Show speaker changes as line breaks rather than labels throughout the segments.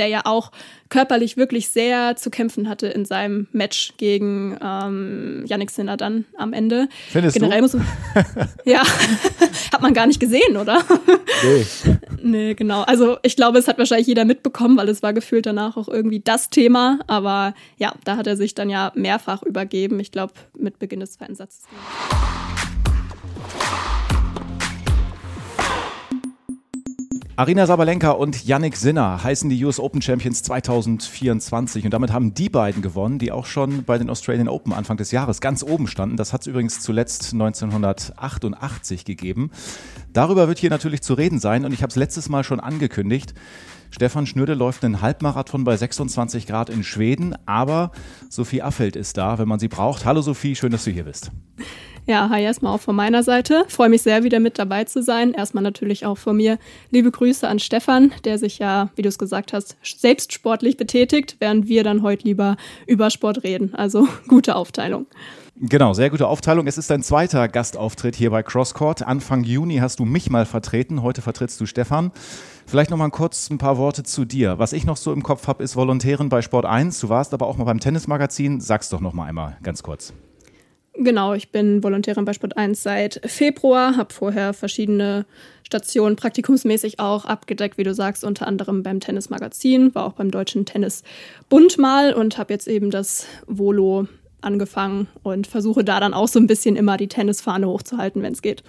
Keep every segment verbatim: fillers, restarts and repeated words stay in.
der ja auch körperlich wirklich sehr zu kämpfen hatte in seinem Match gegen ähm, Jannik Sinner dann am Ende.
Findest
Generell
du?
Muss man, ja, hat man gar nicht gesehen, oder?
Nee.
Nee, genau. Also ich glaube, es hat wahrscheinlich jeder mitbekommen, weil es war gefühlt danach auch irgendwie das Thema. Aber ja, da hat er sich dann ja mehrfach übergeben. Ich glaube, mit Beginn des zweiten Satzes.
Aryna Sabalenka und Jannik Sinner heißen die U S Open Champions zwanzig vierundzwanzig und damit haben die beiden gewonnen, die auch schon bei den Australian Open Anfang des Jahres ganz oben standen. Das hat es übrigens zuletzt neunzehnhundertachtundachtzig gegeben. Darüber wird hier natürlich zu reden sein und ich habe es letztes Mal schon angekündigt. Stefan Schnürde läuft einen Halbmarathon bei sechsundzwanzig Grad in Schweden, aber Sophie Affelt ist da, wenn man sie braucht. Hallo Sophie, schön, dass du hier bist.
Ja, hi erstmal auch von meiner Seite. Freue mich sehr, wieder mit dabei zu sein. Erstmal natürlich auch von mir liebe Grüße an Stefan, der sich ja, wie du es gesagt hast, selbst sportlich betätigt, während wir dann heute lieber über Sport reden. Also gute Aufteilung.
Genau, sehr gute Aufteilung. Es ist dein zweiter Gastauftritt hier bei CrossCourt. Anfang Juni hast du mich mal vertreten, heute vertrittst du Stefan. Vielleicht noch mal kurz ein paar Worte zu dir. Was ich noch so im Kopf habe, ist Volontärin bei Sport eins. Du warst aber auch mal beim Tennismagazin. Sag's doch noch mal einmal ganz kurz.
Genau, ich bin Volontärin bei Sport eins seit Februar, habe vorher verschiedene Stationen praktikumsmäßig auch abgedeckt, wie du sagst, unter anderem beim Tennismagazin, war auch beim Deutschen Tennisbund mal und habe jetzt eben das Volo angefangen und versuche da dann auch so ein bisschen immer die Tennisfahne hochzuhalten, wenn es geht.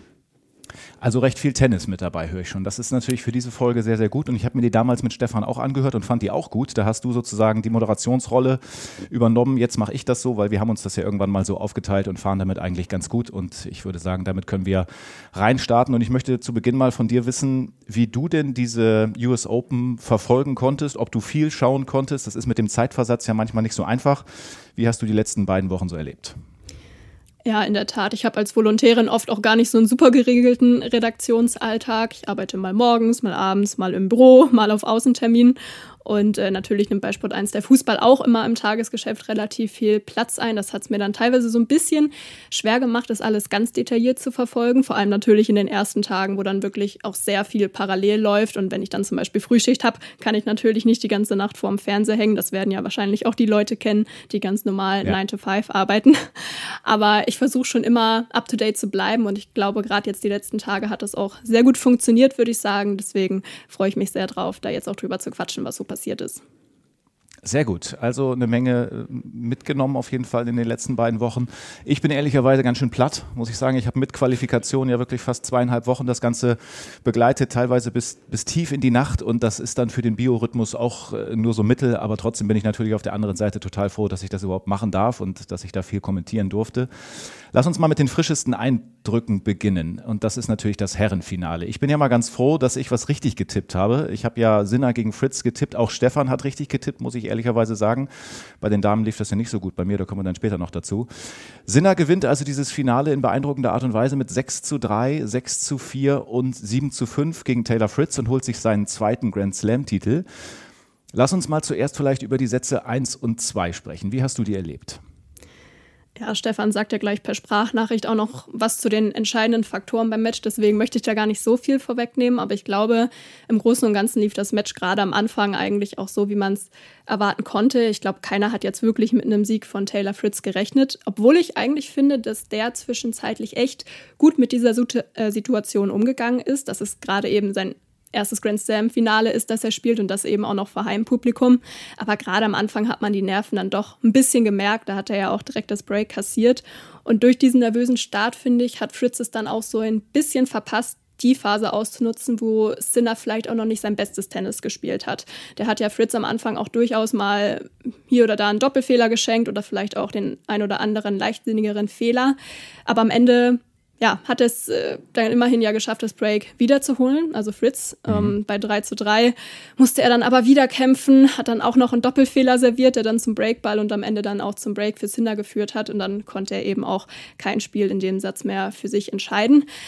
Also recht viel Tennis mit dabei, höre ich schon. Das ist natürlich für diese Folge sehr, sehr gut. Und ich habe mir die damals mit Stefan auch angehört und fand die auch gut. Da hast du sozusagen die Moderationsrolle übernommen. Jetzt mache ich das so, weil wir haben uns das ja irgendwann mal so aufgeteilt und fahren damit eigentlich ganz gut. Und ich würde sagen, damit können wir reinstarten. Und ich möchte zu Beginn mal von dir wissen, wie du denn diese U S Open verfolgen konntest, ob du viel schauen konntest. Das ist mit dem Zeitversatz ja manchmal nicht so einfach. Wie hast du die letzten beiden Wochen so erlebt?
Ja, in der Tat. Ich habe als Volontärin oft auch gar nicht so einen super geregelten Redaktionsalltag. Ich arbeite mal morgens, mal abends, mal im Büro, mal auf Außenterminen. Und äh, natürlich nimmt bei Sport eins der Fußball auch immer im Tagesgeschäft relativ viel Platz ein. Das hat es mir dann teilweise so ein bisschen schwer gemacht, das alles ganz detailliert zu verfolgen. Vor allem natürlich in den ersten Tagen, wo dann wirklich auch sehr viel parallel läuft. Und wenn ich dann zum Beispiel Frühschicht habe, kann ich natürlich nicht die ganze Nacht vorm Fernseher hängen. Das werden ja wahrscheinlich auch die Leute kennen, die ganz normal
ja.
nine to five arbeiten. Aber ich versuche schon immer up-to-date zu bleiben. Und ich glaube, gerade jetzt die letzten Tage hat das auch sehr gut funktioniert, würde ich sagen. Deswegen freue ich mich sehr drauf, da jetzt auch drüber zu quatschen, was so passiert. passiert ist.
Sehr gut, also eine Menge mitgenommen auf jeden Fall in den letzten beiden Wochen. Ich bin ehrlicherweise ganz schön platt, muss ich sagen. Ich habe mit Qualifikation ja wirklich fast zweieinhalb Wochen das Ganze begleitet, teilweise bis, bis tief in die Nacht und das ist dann für den Biorhythmus auch nur so mittel, aber trotzdem bin ich natürlich auf der anderen Seite total froh, dass ich das überhaupt machen darf und dass ich da viel kommentieren durfte. Lass uns mal mit den frischesten Eindrücken beginnen und das ist natürlich das Herrenfinale. Ich bin ja mal ganz froh, dass ich was richtig getippt habe. Ich habe ja Sinner gegen Fritz getippt, auch Stefan hat richtig getippt, muss ich ehrlicherweise sagen. Bei den Damen lief das ja nicht so gut, bei mir, da kommen wir dann später noch dazu. Sinner gewinnt also dieses Finale in beeindruckender Art und Weise mit sechs zu drei, sechs zu vier und sieben zu fünf gegen Taylor Fritz und holt sich seinen zweiten Grand Slam-Titel. Lass uns mal zuerst vielleicht über die Sätze eins und zwei sprechen. Wie hast du die erlebt?
Ja, Stefan sagt ja gleich per Sprachnachricht auch noch was zu den entscheidenden Faktoren beim Match. Deswegen möchte ich da gar nicht so viel vorwegnehmen. Aber ich glaube, im Großen und Ganzen lief das Match gerade am Anfang eigentlich auch so, wie man es erwarten konnte. Ich glaube, keiner hat jetzt wirklich mit einem Sieg von Taylor Fritz gerechnet. Obwohl ich eigentlich finde, dass der zwischenzeitlich echt gut mit dieser Situation umgegangen ist. Das ist gerade eben sein erstes Grand Slam-Finale ist, das er spielt und das eben auch noch vor Heimpublikum. Aber gerade am Anfang hat man die Nerven dann doch ein bisschen gemerkt. Da hat er ja auch direkt das Break kassiert. Und durch diesen nervösen Start, finde ich, hat Fritz es dann auch so ein bisschen verpasst, die Phase auszunutzen, wo Sinner vielleicht auch noch nicht sein bestes Tennis gespielt hat. Der hat ja Fritz am Anfang auch durchaus mal hier oder da einen Doppelfehler geschenkt oder vielleicht auch den ein oder anderen leichtsinnigeren Fehler. Aber am Ende ja, hat es äh, dann immerhin ja geschafft, das Break wiederzuholen, also Fritz. Mhm. Ähm, bei drei zu drei musste er dann aber wieder kämpfen, hat dann auch noch einen Doppelfehler serviert, der dann zum Breakball und am Ende dann auch zum Break für Sinner geführt hat. Und dann konnte er eben auch kein Spiel in dem Satz mehr für sich entscheiden.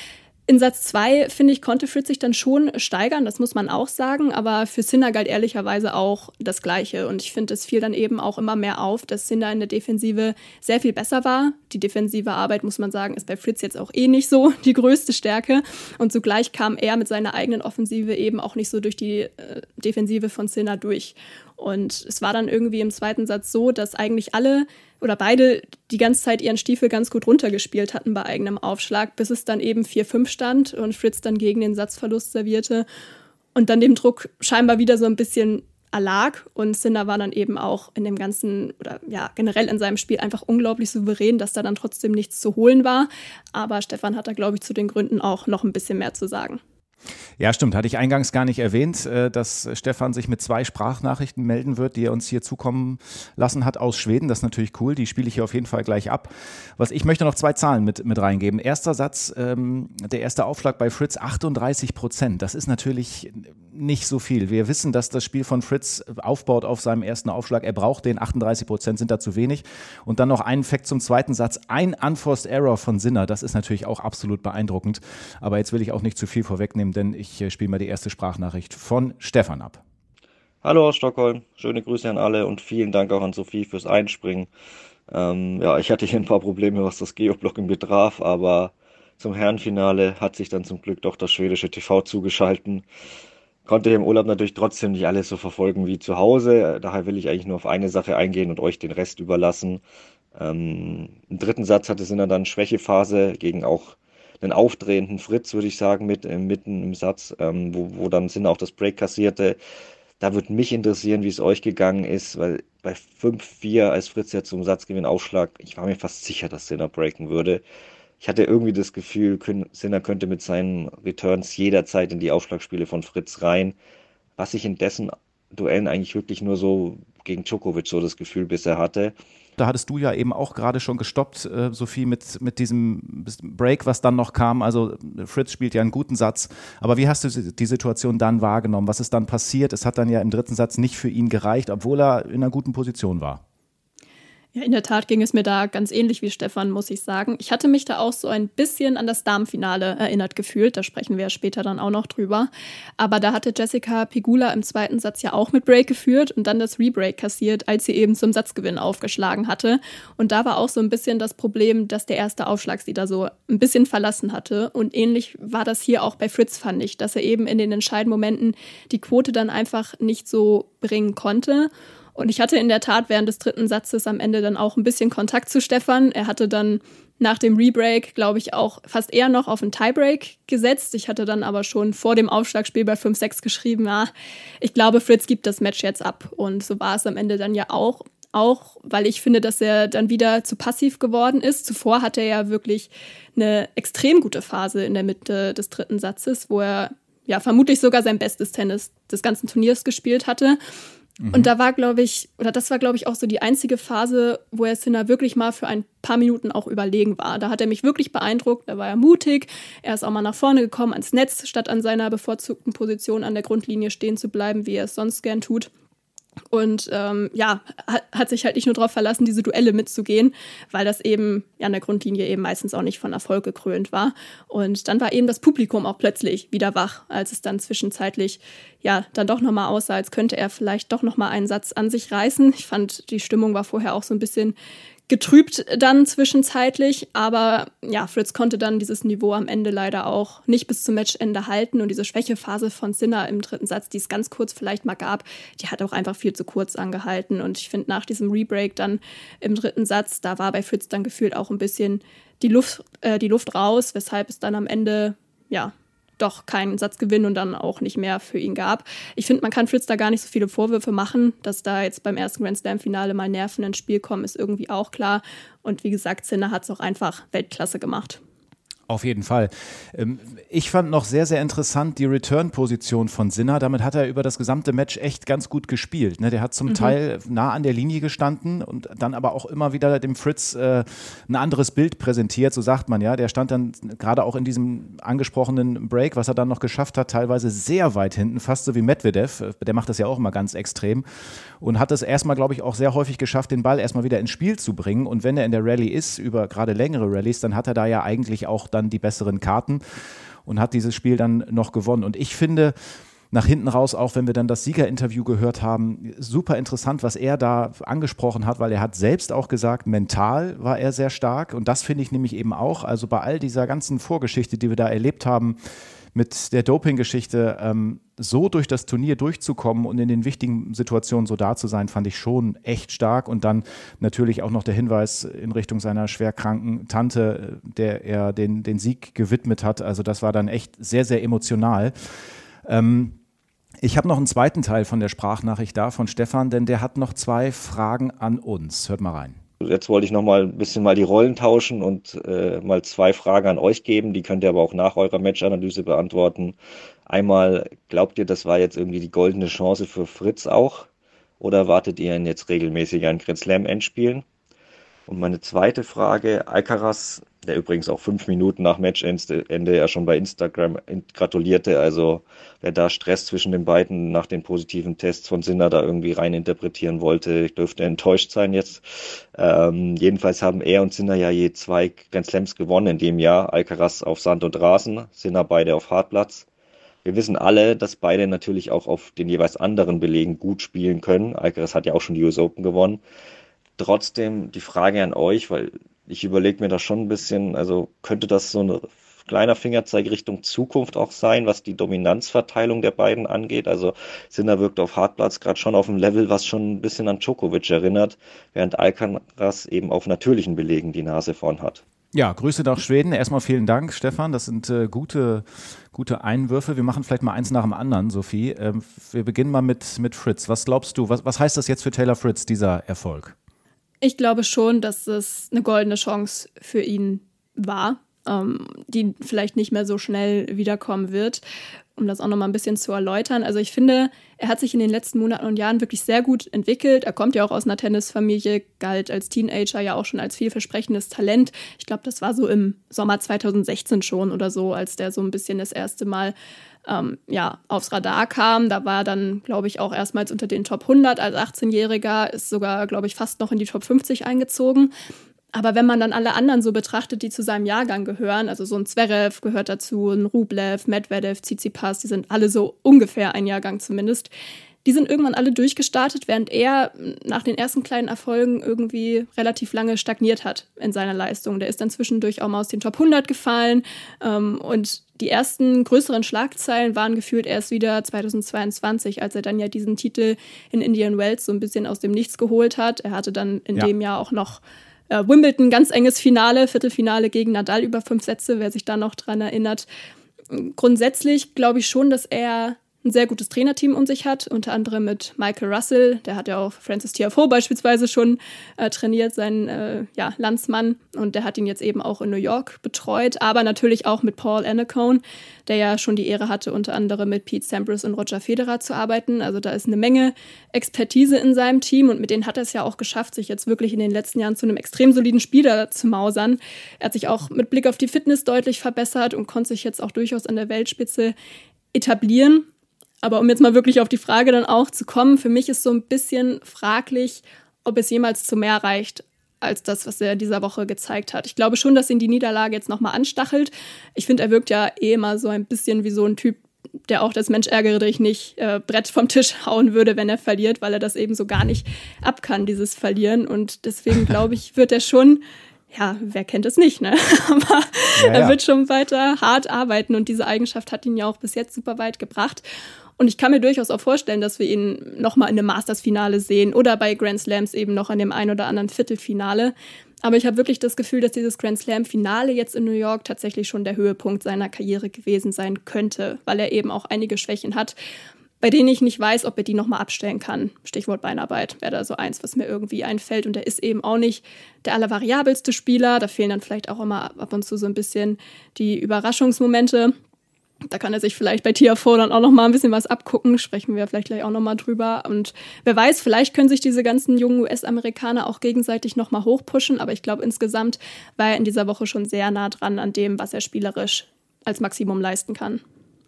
In Satz zwei, finde ich, konnte Fritz sich dann schon steigern, das muss man auch sagen, aber für Sinner galt ehrlicherweise auch das Gleiche und ich finde, es fiel dann eben auch immer mehr auf, dass Sinner in der Defensive sehr viel besser war. Die defensive Arbeit, muss man sagen, ist bei Fritz jetzt auch eh nicht so die größte Stärke und zugleich kam er mit seiner eigenen Offensive eben auch nicht so durch die äh, Defensive von Sinner durch. Und es war dann irgendwie im zweiten Satz so, dass eigentlich alle oder beide die ganze Zeit ihren Stiefel ganz gut runtergespielt hatten bei eigenem Aufschlag, bis es dann eben vier fünf stand und Fritz dann gegen den Satzverlust servierte und dann dem Druck scheinbar wieder so ein bisschen erlag. Und Sinner war dann eben auch in dem ganzen oder ja generell in seinem Spiel einfach unglaublich souverän, dass da dann trotzdem nichts zu holen war. Aber Stefan hat da, glaube ich, zu den Gründen auch noch ein bisschen mehr zu sagen.
Ja, stimmt. Hatte ich eingangs gar nicht erwähnt, dass Stefan sich mit zwei Sprachnachrichten melden wird, die er uns hier zukommen lassen hat aus Schweden. Das ist natürlich cool. Die spiele ich hier auf jeden Fall gleich ab. Was ich möchte noch zwei Zahlen mit, mit reingeben. Erster Satz, ähm, der erste Aufschlag bei Fritz, achtunddreißig Prozent. Das ist natürlich nicht so viel. Wir wissen, dass das Spiel von Fritz aufbaut auf seinem ersten Aufschlag. Er braucht den, achtunddreißig Prozent sind da zu wenig. Und dann noch ein Fact zum zweiten Satz. Ein Unforced Error von Sinner. Das ist natürlich auch absolut beeindruckend. Aber jetzt will ich auch nicht zu viel vorwegnehmen, denn ich spiele mal die erste Sprachnachricht von Stefan ab.
Hallo aus Stockholm, schöne Grüße an alle und vielen Dank auch an Sophie fürs Einspringen. Ähm, ja, ich hatte hier ein paar Probleme, was das Geoblocking betraf, aber zum Herrenfinale hat sich dann zum Glück doch das schwedische T V zugeschalten. Konnte im Urlaub natürlich trotzdem nicht alles so verfolgen wie zu Hause, daher will ich eigentlich nur auf eine Sache eingehen und euch den Rest überlassen. Ähm, im dritten Satz hatte Sinner dann Schwächephase gegen auch einen aufdrehenden Fritz, würde ich sagen, mit äh, mitten im Satz, ähm, wo, wo dann Sinner auch das Break kassierte. Da würde mich interessieren, wie es euch gegangen ist, weil bei fünf vier, als Fritz ja zum Satzgewinn aufschlag, ich war mir fast sicher, dass Sinner breaken würde. Ich hatte irgendwie das Gefühl, Sinner könnte mit seinen Returns jederzeit in die Aufschlagspiele von Fritz rein, was ich in dessen Duellen eigentlich wirklich nur so gegen Djokovic so das Gefühl bisher hatte.
Da hattest du ja eben auch gerade schon gestoppt, äh, Sophie, mit, mit diesem Break, was dann noch kam. Also Fritz spielt ja einen guten Satz. Aber wie hast du die Situation dann wahrgenommen? Was ist dann passiert? Es hat dann ja im dritten Satz nicht für ihn gereicht, obwohl er in einer guten Position war.
Ja, in der Tat ging es mir da ganz ähnlich wie Stefan, muss ich sagen. Ich hatte mich da auch so ein bisschen an das Damenfinale erinnert gefühlt. Da sprechen wir ja später dann auch noch drüber. Aber da hatte Jessica Pegula im zweiten Satz ja auch mit Break geführt und dann das Rebreak kassiert, als sie eben zum Satzgewinn aufgeschlagen hatte. Und da war auch so ein bisschen das Problem, dass der erste Aufschlag sie da so ein bisschen verlassen hatte. Und ähnlich war das hier auch bei Fritz, fand ich, dass er eben in den entscheidenden Momenten die Quote dann einfach nicht so bringen konnte. Und ich hatte in der Tat während des dritten Satzes am Ende dann auch ein bisschen Kontakt zu Stefan. Er hatte dann nach dem Rebreak, glaube ich, auch fast eher noch auf einen Tiebreak gesetzt. Ich hatte dann aber schon vor dem Aufschlagspiel bei fünf sechs geschrieben, ja, ich glaube, Fritz gibt das Match jetzt ab. Und so war es am Ende dann ja auch. Auch, weil ich finde, dass er dann wieder zu passiv geworden ist. Zuvor hatte er ja wirklich eine extrem gute Phase in der Mitte des dritten Satzes, wo er ja vermutlich sogar sein bestes Tennis des ganzen Turniers gespielt hatte. Und da war, glaube ich, oder das war, glaube ich, auch so die einzige Phase, wo er Sinner wirklich mal für ein paar Minuten auch überlegen war. Da hat er mich wirklich beeindruckt, da war er mutig, er ist auch mal nach vorne gekommen ans Netz, statt an seiner bevorzugten Position an der Grundlinie stehen zu bleiben, wie er es sonst gern tut. Und ähm, ja, hat, hat sich halt nicht nur darauf verlassen, diese Duelle mitzugehen, weil das eben ja, an der Grundlinie eben meistens auch nicht von Erfolg gekrönt war. Und dann war eben das Publikum auch plötzlich wieder wach, als es dann zwischenzeitlich ja dann doch nochmal aussah, als könnte er vielleicht doch nochmal einen Satz an sich reißen. Ich fand, die Stimmung war vorher auch so ein bisschen getrübt dann zwischenzeitlich, aber ja, Fritz konnte dann dieses Niveau am Ende leider auch nicht bis zum Matchende halten und diese Schwächephase von Sinner im dritten Satz, die es ganz kurz vielleicht mal gab, die hat auch einfach viel zu kurz angehalten und ich finde nach diesem Rebreak dann im dritten Satz, da war bei Fritz dann gefühlt auch ein bisschen die Luft, äh, die Luft raus, weshalb es dann am Ende, ja, doch keinen Satzgewinn und dann auch nicht mehr für ihn gab. Ich finde, man kann Fritz da gar nicht so viele Vorwürfe machen, dass da jetzt beim ersten Grand Slam-Finale mal Nerven ins Spiel kommen, ist irgendwie auch klar. Und wie gesagt, Sinner hat es auch einfach Weltklasse gemacht.
Auf jeden Fall. Ich fand noch sehr, sehr interessant die Return-Position von Sinner. Damit hat er über das gesamte Match echt ganz gut gespielt. Der hat zum mhm. Teil nah an der Linie gestanden und dann aber auch immer wieder dem Fritz äh, ein anderes Bild präsentiert, so sagt man ja. Der stand dann gerade auch in diesem angesprochenen Break, was er dann noch geschafft hat, teilweise sehr weit hinten, fast so wie Medvedev. Der macht das ja auch immer ganz extrem und hat es erstmal, glaube ich, auch sehr häufig geschafft, den Ball erstmal wieder ins Spiel zu bringen. Und wenn er in der Rallye ist, über gerade längere Rallyes, dann hat er da ja eigentlich auch dann die besseren Karten. und hat dieses Spiel dann noch gewonnen. Und ich finde, nach hinten raus, auch wenn wir dann das Siegerinterview gehört haben, super interessant, was er da angesprochen hat, weil er hat selbst auch gesagt, mental war er sehr stark und das finde ich nämlich eben auch, also bei all dieser ganzen Vorgeschichte, die wir da erlebt haben, mit der Doping-Geschichte, ähm, so durch das Turnier durchzukommen und in den wichtigen Situationen so da zu sein, fand ich schon echt stark. Und dann natürlich auch noch der Hinweis in Richtung seiner schwerkranken Tante, der er den, den Sieg gewidmet hat. Also das war dann echt sehr, sehr emotional. Ähm, ich habe noch einen zweiten Teil von der Sprachnachricht da von Stefan, denn der hat noch zwei Fragen an uns. Hört mal rein.
Jetzt wollte ich noch mal ein bisschen mal die Rollen tauschen und äh, mal zwei Fragen an euch geben. Die könnt ihr aber auch nach eurer Matchanalyse beantworten. Einmal, glaubt ihr, das war jetzt irgendwie die goldene Chance für Fritz auch? Oder erwartet ihr ihn jetzt regelmäßig an Grand Slam Endspielen? Und meine zweite Frage, Alcaraz, der übrigens auch fünf Minuten nach Matchende ja schon bei Instagram gratulierte, also wer da Stress zwischen den beiden nach den positiven Tests von Sinner da irgendwie rein interpretieren wollte, dürfte enttäuscht sein jetzt. Ähm, jedenfalls haben er und Sinner ja je zwei Grand Slams gewonnen in dem Jahr, Alcaraz auf Sand und Rasen, Sinner beide auf Hartplatz. Wir wissen alle, dass beide natürlich auch auf den jeweils anderen Belegen gut spielen können. Alcaraz hat ja auch schon die U S Open gewonnen. Trotzdem die Frage an euch, weil ich überlege mir da schon ein bisschen, also könnte das so ein kleiner Fingerzeig Richtung Zukunft auch sein, was die Dominanzverteilung der beiden angeht. Also Sinner wirkt auf Hartplatz gerade schon auf einem Level, was schon ein bisschen an Djokovic erinnert, während Alcaraz eben auf natürlichen Belegen die Nase vorn hat.
Ja, Grüße nach Schweden. Erstmal vielen Dank, Stefan. Das sind äh, gute, gute Einwürfe. Wir machen vielleicht mal eins nach dem anderen, Sophie. Ähm, wir beginnen mal mit, mit Fritz. Was glaubst du, was, was heißt das jetzt für Taylor Fritz, dieser Erfolg?
Ich glaube schon, dass es eine goldene Chance für ihn war, ähm, die vielleicht nicht mehr so schnell wiederkommen wird, um das auch noch mal ein bisschen zu erläutern. Also ich finde, er hat sich in den letzten Monaten und Jahren wirklich sehr gut entwickelt. Er kommt ja auch aus einer Tennisfamilie, galt als Teenager ja auch schon als vielversprechendes Talent. Ich glaube, das war so im Sommer zweitausendsechzehn schon oder so, als der so ein bisschen das erste Mal ähm, ja, aufs Radar kam. Da war er dann, glaube ich, auch erstmals unter den Top hundert als achtzehnjähriger, ist sogar, glaube ich, fast noch in die Top fünfzig eingezogen. Aber wenn man dann alle anderen so betrachtet, die zu seinem Jahrgang gehören, also so ein Zverev gehört dazu, ein Rublev, Medvedev, Tsitsipas, die sind alle so ungefähr ein Jahrgang zumindest, die sind irgendwann alle durchgestartet, während er nach den ersten kleinen Erfolgen irgendwie relativ lange stagniert hat in seiner Leistung. Der ist dann zwischendurch auch mal aus den Top hundert gefallen ähm, und die ersten größeren Schlagzeilen waren gefühlt erst wieder zweitausendzweiundzwanzig, als er dann ja diesen Titel in Indian Wells so ein bisschen aus dem Nichts geholt hat. Er hatte dann in ja. dem Jahr auch noch Äh, Wimbledon, ganz enges Finale, Viertelfinale gegen Nadal über fünf Sätze, wer sich da noch dran erinnert. Grundsätzlich glaube ich schon, dass er ein sehr gutes Trainerteam um sich hat, unter anderem mit Michael Russell, der hat ja auch Francis Tiafoe beispielsweise schon äh, trainiert, sein äh, ja, Landsmann, und der hat ihn jetzt eben auch in New York betreut, aber natürlich auch mit Paul Annacone, der ja schon die Ehre hatte, unter anderem mit Pete Sampras und Roger Federer zu arbeiten. Also da ist eine Menge Expertise in seinem Team und mit denen hat er es ja auch geschafft, sich jetzt wirklich in den letzten Jahren zu einem extrem soliden Spieler zu mausern. Er hat sich auch mit Blick auf die Fitness deutlich verbessert und konnte sich jetzt auch durchaus an der Weltspitze etablieren. Aber um jetzt mal wirklich auf die Frage dann auch zu kommen, für mich ist so ein bisschen fraglich, ob es jemals zu mehr reicht als das, was er dieser Woche gezeigt hat. Ich glaube schon, dass ihn die Niederlage jetzt nochmal anstachelt. Ich finde, er wirkt ja eh immer so ein bisschen wie so ein Typ, der auch das Mensch ärgere dich nicht äh, Brett vom Tisch hauen würde, wenn er verliert, weil er das eben so gar nicht ab kann, dieses Verlieren. Und deswegen glaube ich, wird er schon, ja, wer kennt es nicht, ne? Aber ja, ja. er wird schon weiter hart arbeiten und diese Eigenschaft hat ihn ja auch bis jetzt super weit gebracht. Und ich kann mir durchaus auch vorstellen, dass wir ihn nochmal in einem Masters-Finale sehen oder bei Grand Slams eben noch in dem ein oder anderen Viertelfinale. Aber ich habe wirklich das Gefühl, dass dieses Grand Slam-Finale jetzt in New York tatsächlich schon der Höhepunkt seiner Karriere gewesen sein könnte, weil er eben auch einige Schwächen hat, bei denen ich nicht weiß, ob er die nochmal abstellen kann. Stichwort Beinarbeit wäre da so eins, was mir irgendwie einfällt. Und er ist eben auch nicht der allervariabelste Spieler. Da fehlen dann vielleicht auch immer ab und zu so ein bisschen die Überraschungsmomente. Da kann er sich vielleicht bei Tiafoe dann auch noch mal ein bisschen was abgucken, sprechen wir vielleicht gleich auch noch mal drüber. Und wer weiß, vielleicht können sich diese ganzen jungen U S-Amerikaner auch gegenseitig noch mal hochpushen. Aber ich glaube, insgesamt war er in dieser Woche schon sehr nah dran an dem, was er spielerisch als Maximum leisten kann.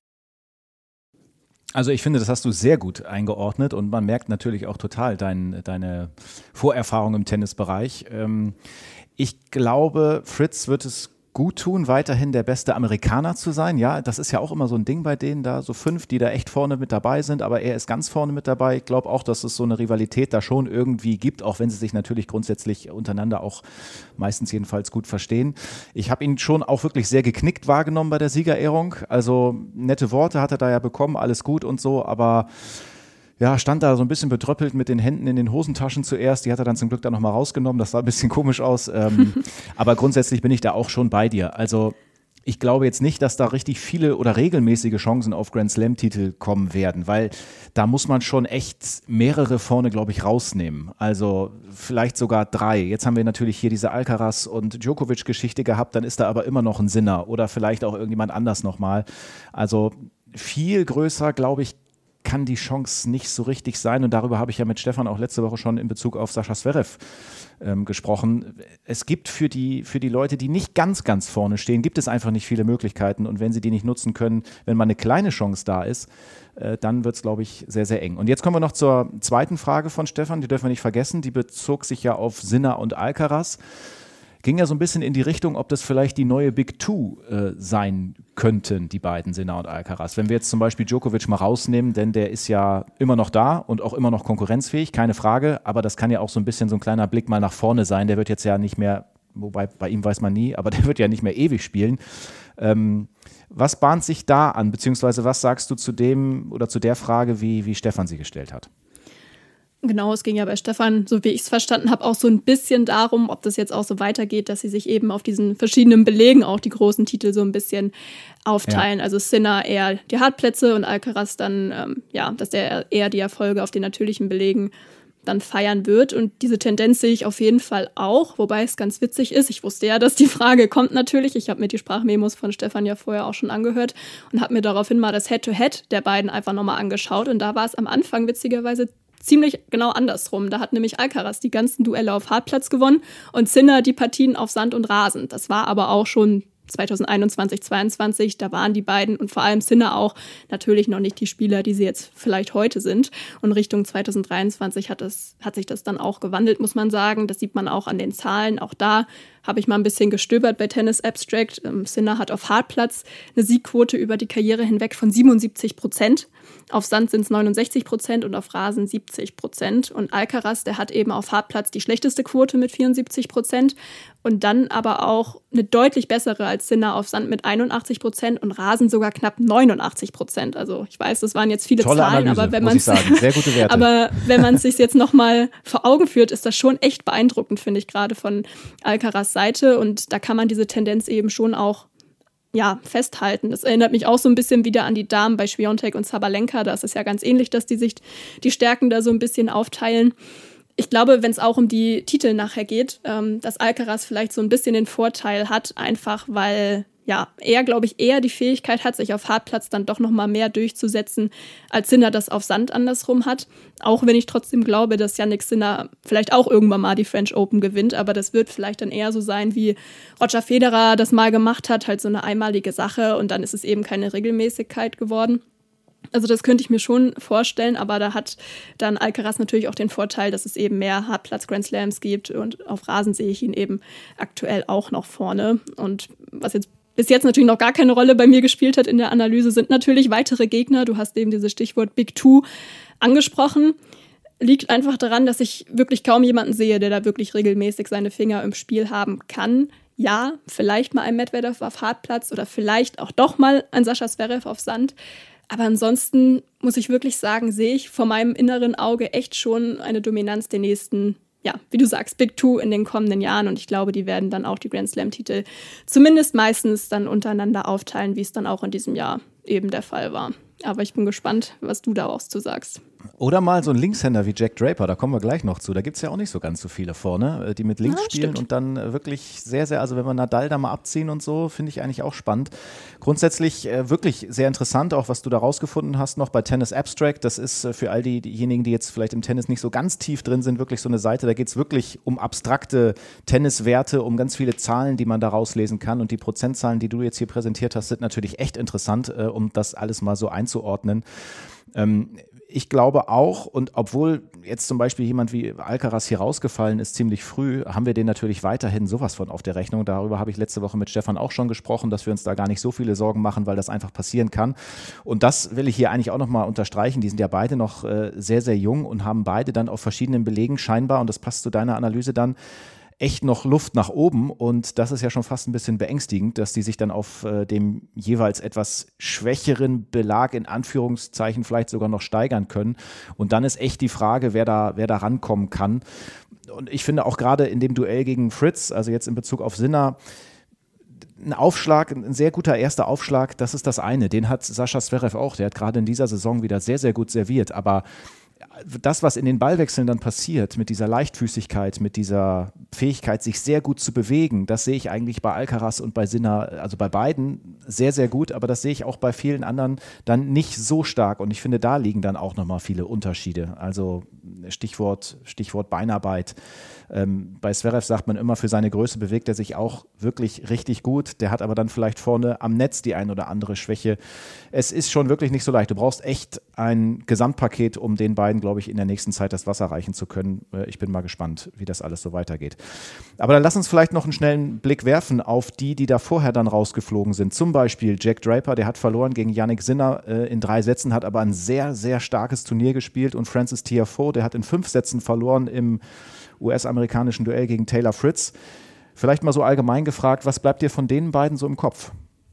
Also ich finde, das hast du sehr gut eingeordnet und man merkt natürlich auch total dein, deine Vorerfahrung im Tennisbereich. Ich glaube, Fritz wird es gut tun, weiterhin der beste Amerikaner zu sein. Ja, das ist ja auch immer so ein Ding bei denen da, so fünf, die da echt vorne mit dabei sind, aber er ist ganz vorne mit dabei. Ich glaube auch, dass es so eine Rivalität da schon irgendwie gibt, auch wenn sie sich natürlich grundsätzlich untereinander auch meistens jedenfalls gut verstehen. Ich habe ihn schon auch wirklich sehr geknickt wahrgenommen bei der Siegerehrung. Also nette Worte hat er da ja bekommen, alles gut und so, aber ja, stand da so ein bisschen betröppelt mit den Händen in den Hosentaschen zuerst. Die hat er dann zum Glück dann nochmal rausgenommen. Das sah ein bisschen komisch aus. Ähm, aber grundsätzlich bin ich da auch schon bei dir. Also ich glaube jetzt nicht, dass da richtig viele oder regelmäßige Chancen auf Grand Slam-Titel kommen werden, weil da muss man schon echt mehrere vorne, glaube ich, rausnehmen. Also vielleicht sogar drei. Jetzt haben wir natürlich hier diese Alcaraz- und Djokovic-Geschichte gehabt, dann ist da aber immer noch ein Sinner oder vielleicht auch irgendjemand anders nochmal. Also viel größer, glaube ich, kann die Chance nicht so richtig sein. Und darüber habe ich ja mit Stefan auch letzte Woche schon in Bezug auf Sascha Zverev ähm, gesprochen. Es gibt für die, für die Leute, die nicht ganz, ganz vorne stehen, gibt es einfach nicht viele Möglichkeiten. Und wenn sie die nicht nutzen können, wenn mal eine kleine Chance da ist, äh, dann wird es, glaube ich, sehr, sehr eng. Und jetzt kommen wir noch zur zweiten Frage von Stefan. Die dürfen wir nicht vergessen. Die bezog sich ja auf Sinner und Alcaraz. Ging ja so ein bisschen in die Richtung, ob das vielleicht die neue Big Two äh, sein könnten, die beiden, Sinner und Alcaraz. Wenn wir jetzt zum Beispiel Djokovic mal rausnehmen, denn der ist ja immer noch da und auch immer noch konkurrenzfähig, keine Frage, aber das kann ja auch so ein bisschen so ein kleiner Blick mal nach vorne sein. Der wird jetzt ja nicht mehr, wobei bei ihm weiß man nie, aber der wird ja nicht mehr ewig spielen. Ähm, was bahnt sich da an, beziehungsweise was sagst du zu dem oder zu der Frage, wie, wie Stefan sie gestellt hat?
Genau, es ging ja bei Stefan, so wie ich es verstanden habe, auch so ein bisschen darum, ob das jetzt auch so weitergeht, dass sie sich eben auf diesen verschiedenen Belegen auch die großen Titel so ein bisschen aufteilen. Ja. Also Sinner eher die Hartplätze und Alcaraz dann, ähm, ja, dass der eher die Erfolge auf den natürlichen Belegen dann feiern wird. Und diese Tendenz sehe ich auf jeden Fall auch, wobei es ganz witzig ist. Ich wusste ja, dass die Frage kommt natürlich. Ich habe mir die Sprachmemos von Stefan ja vorher auch schon angehört und habe mir daraufhin mal das Head-to-Head der beiden einfach nochmal angeschaut. Und da war es am Anfang witzigerweise ziemlich genau andersrum. Da hat nämlich Alcaraz die ganzen Duelle auf Hartplatz gewonnen und Sinner die Partien auf Sand und Rasen. Das war aber auch schon zwanzig einundzwanzig, zweiundzwanzig, da waren die beiden und vor allem Sinner auch natürlich noch nicht die Spieler, die sie jetzt vielleicht heute sind. Und Richtung zwanzig dreiundzwanzig hat, das, hat sich das dann auch gewandelt, muss man sagen. Das sieht man auch an den Zahlen. Auch da habe ich mal ein bisschen gestöbert bei Tennis Abstract. Ähm, Sinner hat auf Hartplatz eine Siegquote über die Karriere hinweg von siebenundsiebzig Prozent. Auf Sand sind es neunundsechzig Prozent und auf Rasen siebzig Prozent. Und Alcaraz, der hat eben auf Hartplatz die schlechteste Quote mit vierundsiebzig Prozent und dann aber auch eine deutlich bessere als Sinner auf Sand mit einundachtzig Prozent und Rasen sogar knapp neunundachtzig Prozent. Also ich weiß, das waren jetzt viele
Tolle
Zahlen,
Analyse,
aber wenn
muss
man
ich sagen, sehr gute Werte.
Aber wenn man es sich jetzt nochmal vor Augen führt, ist das schon echt beeindruckend, finde ich, gerade von Alcaraz Seite. Und da kann man diese Tendenz eben schon auch ja, festhalten. Das erinnert mich auch so ein bisschen wieder an die Damen bei Swiatek und Sabalenka. Da ist es ja ganz ähnlich, dass die sich die Stärken da so ein bisschen aufteilen. Ich glaube, wenn es auch um die Titel nachher geht, ähm, dass Alcaraz vielleicht so ein bisschen den Vorteil hat, einfach weil ja, er, glaube ich, eher die Fähigkeit hat, sich auf Hartplatz dann doch noch mal mehr durchzusetzen, als Sinner das auf Sand andersrum hat. Auch wenn ich trotzdem glaube, dass Jannik Sinner vielleicht auch irgendwann mal die French Open gewinnt, aber das wird vielleicht dann eher so sein, wie Roger Federer das mal gemacht hat, halt so eine einmalige Sache und dann ist es eben keine Regelmäßigkeit geworden. Also das könnte ich mir schon vorstellen, aber da hat dann Alcaraz natürlich auch den Vorteil, dass es eben mehr Hartplatz-Grand Slams gibt und auf Rasen sehe ich ihn eben aktuell auch noch vorne. Und was jetzt bis jetzt natürlich noch gar keine Rolle bei mir gespielt hat in der Analyse, sind natürlich weitere Gegner. Du hast eben dieses Stichwort Big Two angesprochen. Liegt einfach daran, dass ich wirklich kaum jemanden sehe, der da wirklich regelmäßig seine Finger im Spiel haben kann. Ja, vielleicht mal ein Medvedev auf Hartplatz oder vielleicht auch doch mal ein Sascha Zverev auf Sand. Aber ansonsten muss ich wirklich sagen, sehe ich vor meinem inneren Auge echt schon eine Dominanz der nächsten, ja, wie du sagst, Big Two in den kommenden Jahren. Und ich glaube, die werden dann auch die Grand Slam-Titel zumindest meistens dann untereinander aufteilen, wie es dann auch in diesem Jahr eben der Fall war. Aber ich bin gespannt, was du da auch zu sagst.
Oder mal so ein Linkshänder wie Jack Draper, da kommen wir gleich noch zu. Da gibt es ja auch nicht so ganz so viele vorne, die mit links ja, spielen stimmt. Und dann wirklich sehr, sehr, also wenn wir Nadal da mal abziehen und so, finde ich eigentlich auch spannend. Grundsätzlich äh, wirklich sehr interessant, auch was du da rausgefunden hast noch bei Tennis Abstract. Das ist äh, für all die, diejenigen, die jetzt vielleicht im Tennis nicht so ganz tief drin sind, wirklich so eine Seite, da geht es wirklich um abstrakte Tenniswerte, um ganz viele Zahlen, die man da rauslesen kann. Und die Prozentzahlen, die du jetzt hier präsentiert hast, sind natürlich echt interessant, äh, um das alles mal so einzuordnen. Ähm, ich glaube auch, und obwohl jetzt zum Beispiel jemand wie Alcaraz hier rausgefallen ist, ziemlich früh, haben wir den natürlich weiterhin sowas von auf der Rechnung. Darüber habe ich letzte Woche mit Stefan auch schon gesprochen, dass wir uns da gar nicht so viele Sorgen machen, weil das einfach passieren kann. Und das will ich hier eigentlich auch nochmal unterstreichen. Die sind ja beide noch äh, sehr, sehr jung und haben beide dann auf verschiedenen Belegen scheinbar, und das passt zu deiner Analyse dann, echt noch Luft nach oben, und das ist ja schon fast ein bisschen beängstigend, dass die sich dann auf äh, dem jeweils etwas schwächeren Belag in Anführungszeichen vielleicht sogar noch steigern können, und dann ist echt die Frage, wer da, wer da rankommen kann. Und ich finde auch gerade in dem Duell gegen Fritz, also jetzt in Bezug auf Sinner, ein Aufschlag, ein sehr guter erster Aufschlag, das ist das eine, den hat Sascha Zverev auch, der hat gerade in dieser Saison wieder sehr, sehr gut serviert, aber das, was in den Ballwechseln dann passiert, mit dieser Leichtfüßigkeit, mit dieser Fähigkeit, sich sehr gut zu bewegen, das sehe ich eigentlich bei Alcaraz und bei Sinner, also bei beiden sehr, sehr gut, aber das sehe ich auch bei vielen anderen dann nicht so stark, und ich finde, da liegen dann auch nochmal viele Unterschiede. Also Stichwort, Stichwort Beinarbeit. Ähm, bei Zverev sagt man immer, für seine Größe bewegt er sich auch wirklich richtig gut. Der hat aber dann vielleicht vorne am Netz die ein oder andere Schwäche. Es ist schon wirklich nicht so leicht. Du brauchst echt ein Gesamtpaket, um den beiden, glaube ich, in der nächsten Zeit das Wasser reichen zu können. Ich bin mal gespannt, wie das alles so weitergeht. Aber dann lass uns vielleicht noch einen schnellen Blick werfen auf die, die da vorher dann rausgeflogen sind. Zum Beispiel Jack Draper, der hat verloren gegen Jannik Sinner äh, in drei Sätzen, hat aber ein sehr, sehr starkes Turnier gespielt, und Frances Tiafoe, der hat in fünf Sätzen verloren im U S-amerikanischen Duell gegen Taylor Fritz. Vielleicht mal so allgemein gefragt, was bleibt dir von den beiden so im Kopf?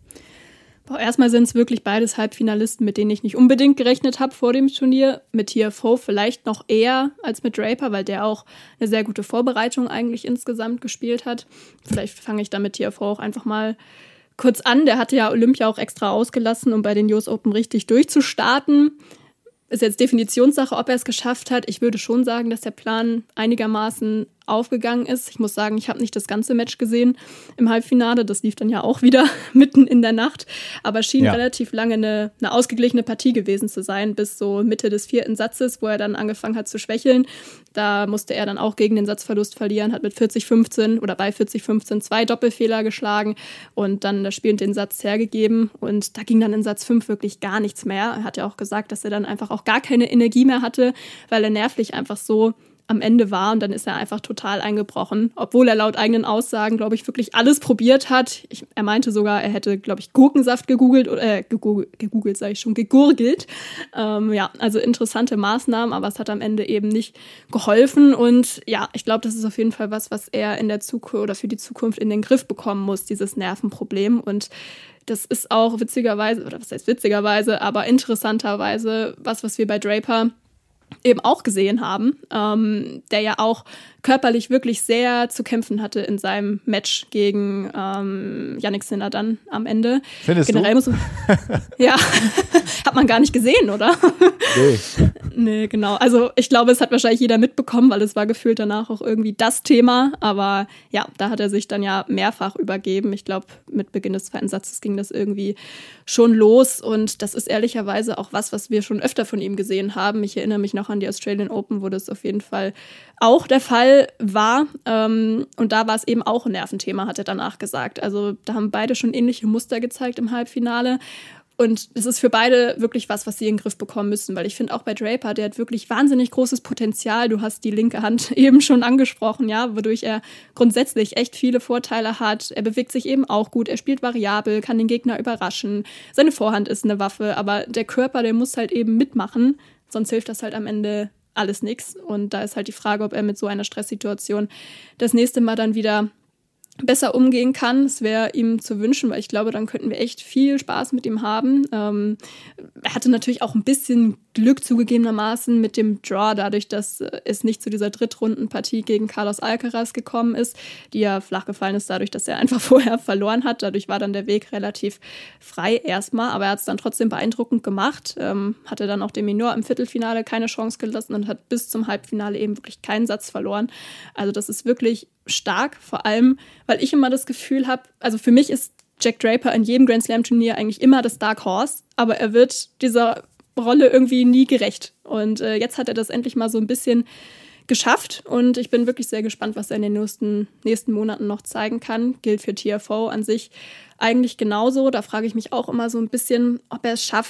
Boah, erstmal sind es wirklich beides Halbfinalisten, mit denen ich nicht unbedingt gerechnet habe vor dem Turnier. Mit Tiafoe vielleicht noch eher als mit Draper, weil der auch eine sehr gute Vorbereitung eigentlich insgesamt gespielt hat. Vielleicht fange ich da mit Tiafoe auch einfach mal kurz an. Der hatte ja Olympia auch extra ausgelassen, um bei den U S Open richtig durchzustarten. Ist jetzt Definitionssache, ob er es geschafft hat. Ich würde schon sagen, dass der Plan einigermaßen aufgegangen ist. Ich muss sagen, ich habe nicht das ganze Match gesehen im Halbfinale. Das lief dann ja auch wieder mitten in der Nacht. Aber schien ja. relativ lange eine, eine ausgeglichene Partie gewesen zu sein, bis so Mitte des vierten Satzes, wo er dann angefangen hat zu schwächeln. Da musste er dann auch gegen den Satzverlust verlieren, hat mit vierzig fünfzehn oder bei vierzig fünfzehn zwei Doppelfehler geschlagen und dann das Spiel den Satz hergegeben. Und da ging dann in Satz fünf wirklich gar nichts mehr. Er hat ja auch gesagt, dass er dann einfach auch gar keine Energie mehr hatte, weil er nervlich einfach so am Ende war, und dann ist er einfach total eingebrochen, obwohl er laut eigenen Aussagen, glaube ich, wirklich alles probiert hat. Ich, er meinte sogar, er hätte, glaube ich, Gurkensaft gegoogelt, oder äh, gegoogelt, gegoogelt sage ich schon, gegurgelt. Ähm, ja, also interessante Maßnahmen, aber es hat am Ende eben nicht geholfen, und ja, ich glaube, das ist auf jeden Fall was, was er in der Zukunft oder für die Zukunft in den Griff bekommen muss, dieses Nervenproblem, und das ist auch witzigerweise, oder was heißt witzigerweise, aber interessanterweise was, was wir bei Draper eben auch gesehen haben, ähm, der ja auch körperlich wirklich sehr zu kämpfen hatte in seinem Match gegen ähm, Jannik Sinner dann am Ende.
Findest
Generell
du?
Muss man, ja, hat man gar nicht gesehen, oder?
Nee.
Nee, genau. Also ich glaube, es hat wahrscheinlich jeder mitbekommen, weil es war gefühlt danach auch irgendwie das Thema. Aber ja, da hat er sich dann ja mehrfach übergeben. Ich glaube, mit Beginn des zweiten Satzes ging das irgendwie schon los. Und das ist ehrlicherweise auch was, was wir schon öfter von ihm gesehen haben. Ich erinnere mich noch an die Australian Open, wo das auf jeden Fall auch der Fall war. Und da war es eben auch ein Nerventhema, hat er danach gesagt. Also da haben beide schon ähnliche Muster gezeigt im Halbfinale. Und es ist für beide wirklich was, was sie in den Griff bekommen müssen, weil ich finde auch bei Draper, der hat wirklich wahnsinnig großes Potenzial. Du hast die linke Hand eben schon angesprochen, ja, wodurch er grundsätzlich echt viele Vorteile hat. Er bewegt sich eben auch gut, er spielt variabel, kann den Gegner überraschen. Seine Vorhand ist eine Waffe, aber der Körper, der muss halt eben mitmachen, sonst hilft das halt am Ende alles nichts. Und da ist halt die Frage, ob er mit so einer Stresssituation das nächste Mal dann wieder besser umgehen kann. Es wäre ihm zu wünschen, weil ich glaube, dann könnten wir echt viel Spaß mit ihm haben. Ähm, er hatte natürlich auch ein bisschen Glück zugegebenermaßen mit dem Draw, dadurch, dass es nicht zu dieser Drittrundenpartie gegen Carlos Alcaraz gekommen ist, die ja flach gefallen ist dadurch, dass er einfach vorher verloren hat. Dadurch war dann der Weg relativ frei erstmal, aber er hat es dann trotzdem beeindruckend gemacht, ähm, hatte dann auch dem Minor im Viertelfinale keine Chance gelassen und hat bis zum Halbfinale eben wirklich keinen Satz verloren. Also das ist wirklich stark, vor allem, weil ich immer das Gefühl habe, also für mich ist Jack Draper in jedem Grand Slam Turnier eigentlich immer das Dark Horse, aber er wird dieser Rolle irgendwie nie gerecht. Und äh, jetzt hat er das endlich mal so ein bisschen geschafft und ich bin wirklich sehr gespannt, was er in den nächsten, nächsten Monaten noch zeigen kann. Gilt für Tiafoe an sich eigentlich genauso. Da frage ich mich auch immer so ein bisschen, ob er es schafft,